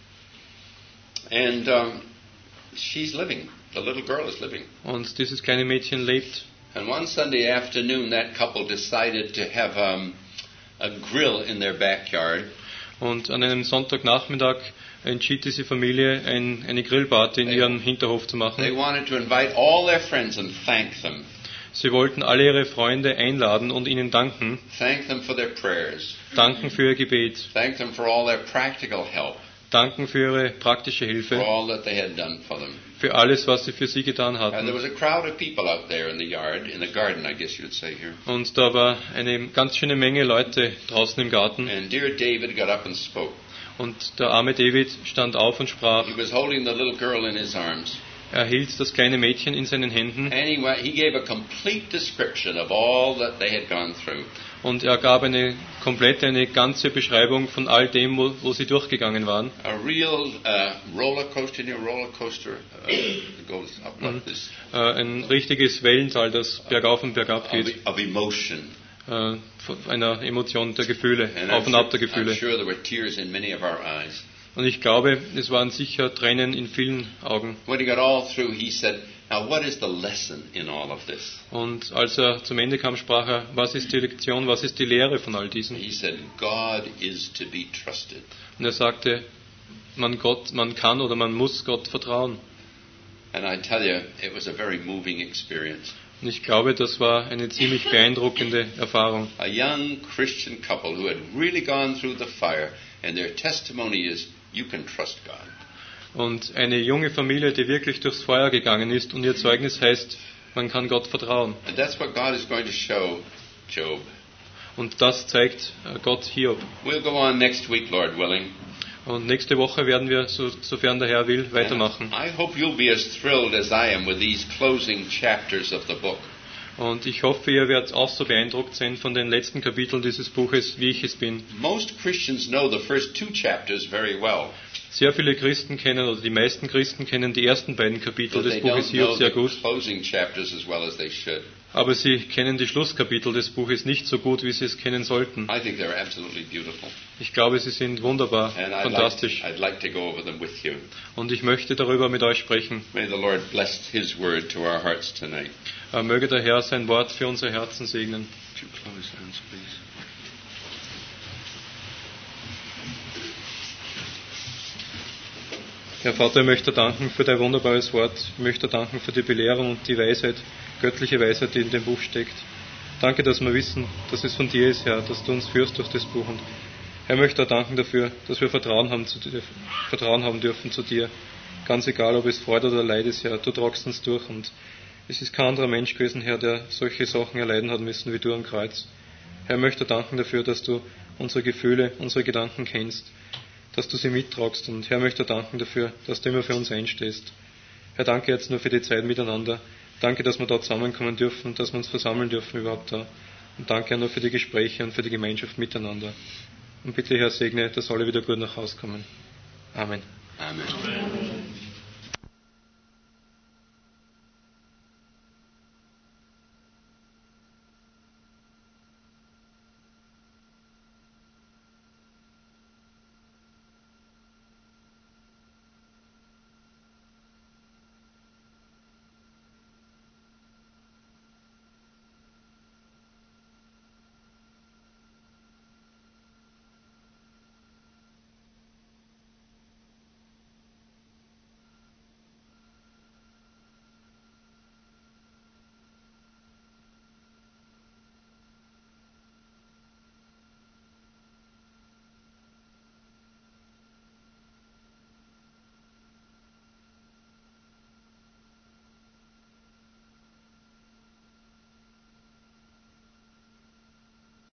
And um, she's living. The little girl is living. Und dieses kleine Mädchen lebt. And one Sunday afternoon, that couple decided to have um, a grill in their backyard. Und an einem Sonntagnachmittag entschied diese Familie, ein, eine Grillparty in ihrem Hinterhof zu machen. They wanted to invite all their friends and thank them. Sie wollten alle ihre Freunde einladen und ihnen danken. Thank them for their prayers. Danken für ihr Gebet. Thank them for all their practical help. Danken für ihre praktische For Hilfe. all that they had done for them. Für alles, was sie für sie getan And there hatten. was a crowd of people out there in the yard, in the garden, I guess you would say here. Und da war eine ganz schöne Menge Leute draußen im Garten. And dear David got up and spoke. Und der arme David stand auf und sprach. He was holding the little girl in his arms. Er hielt das kleine Mädchen in seinen Händen. And he, went, he gave a complete description of all that they had gone through. Und er gab eine komplette, eine ganze Beschreibung von all dem, wo, wo sie durchgegangen waren. A real uh, roller coaster, you know, roller coaster uh, goes up like this. Äh, ein richtiges Wellental, das bergauf und bergab Of, geht. of emotion. Äh, von einer Emotion der Gefühle, And auf I'm und ab sure, der I'm Gefühle. sure there were tears in many of our eyes. Und ich glaube, es waren sicher Tränen in vielen Augen. When he got all through, he said, now what is the lesson in all of this? Und als er zum Ende kam, sprach er, was ist die Lektion, was ist die Lehre von all diesem? He said, God is to be trusted. Und er sagte, man, Gott, man kann oder man muss Gott vertrauen. And I tell you, it was a very moving experience. Und ich glaube, das war eine ziemlich beeindruckende Erfahrung. A young Christian couple who had really gone through the fire, and their testimony is, you can trust God. Und eine junge Familie, die wirklich durchs Feuer gegangen ist und ihr Zeugnis heißt, man kann Gott vertrauen. And that's what God is going to show Job. Und das zeigt äh, Gott Hiob. We'll go on next week, Lord willing. Und nächste Woche werden wir, so, sofern der Herr will, weitermachen. I hope you'll be as thrilled as I am with these closing chapters of the book. Und ich hoffe, ihr werdet auch so beeindruckt sein von den letzten Kapiteln dieses Buches, wie ich es bin. Most Christians know the first two chapters very well, Sehr viele Christen kennen, oder die meisten Christen kennen die ersten beiden Kapitel but des they Buches don't Hiob know sehr the gut. closing chapters as well as they should. Aber sie kennen die Schlusskapitel des Buches nicht so gut, wie sie es kennen sollten. I think they're absolutely beautiful, Ich glaube, sie sind wunderbar, and I'd like, fantastisch. I'd like to go over them with you. Und ich möchte darüber mit euch sprechen. May the Lord bless His word to our hearts tonight. Äh, Möge der Herr sein Wort für unsere Herzen segnen. Two close hands, please. Herr Vater, ich möchte danken für dein wunderbares Wort. Ich möchte danken für die Belehrung und die Weisheit, göttliche Weisheit, die in dem Buch steckt. Danke, dass wir wissen, dass es von dir ist, Herr, dass du uns führst durch das Buch. Und Herr, ich möchte auch danken dafür, dass wir Vertrauen haben, zu dir, Vertrauen haben dürfen zu dir. Ganz egal, ob es Freude oder Leid ist, Herr, du tragst uns durch. Und es ist kein anderer Mensch gewesen, Herr, der solche Sachen erleiden hat müssen wie du am Kreuz. Herr, ich möchte danken dafür, dass du unsere Gefühle, unsere Gedanken kennst, dass du sie mittragst. Und Herr, ich möchte danken dafür, dass du immer für uns einstehst. Herr, danke jetzt nur für die Zeit miteinander. Danke, dass wir da zusammenkommen dürfen, dass wir uns versammeln dürfen überhaupt da. Und danke auch nur für die Gespräche und für die Gemeinschaft miteinander. Und bitte, Herr, segne, dass alle wieder gut nach Hause kommen. Amen. Amen.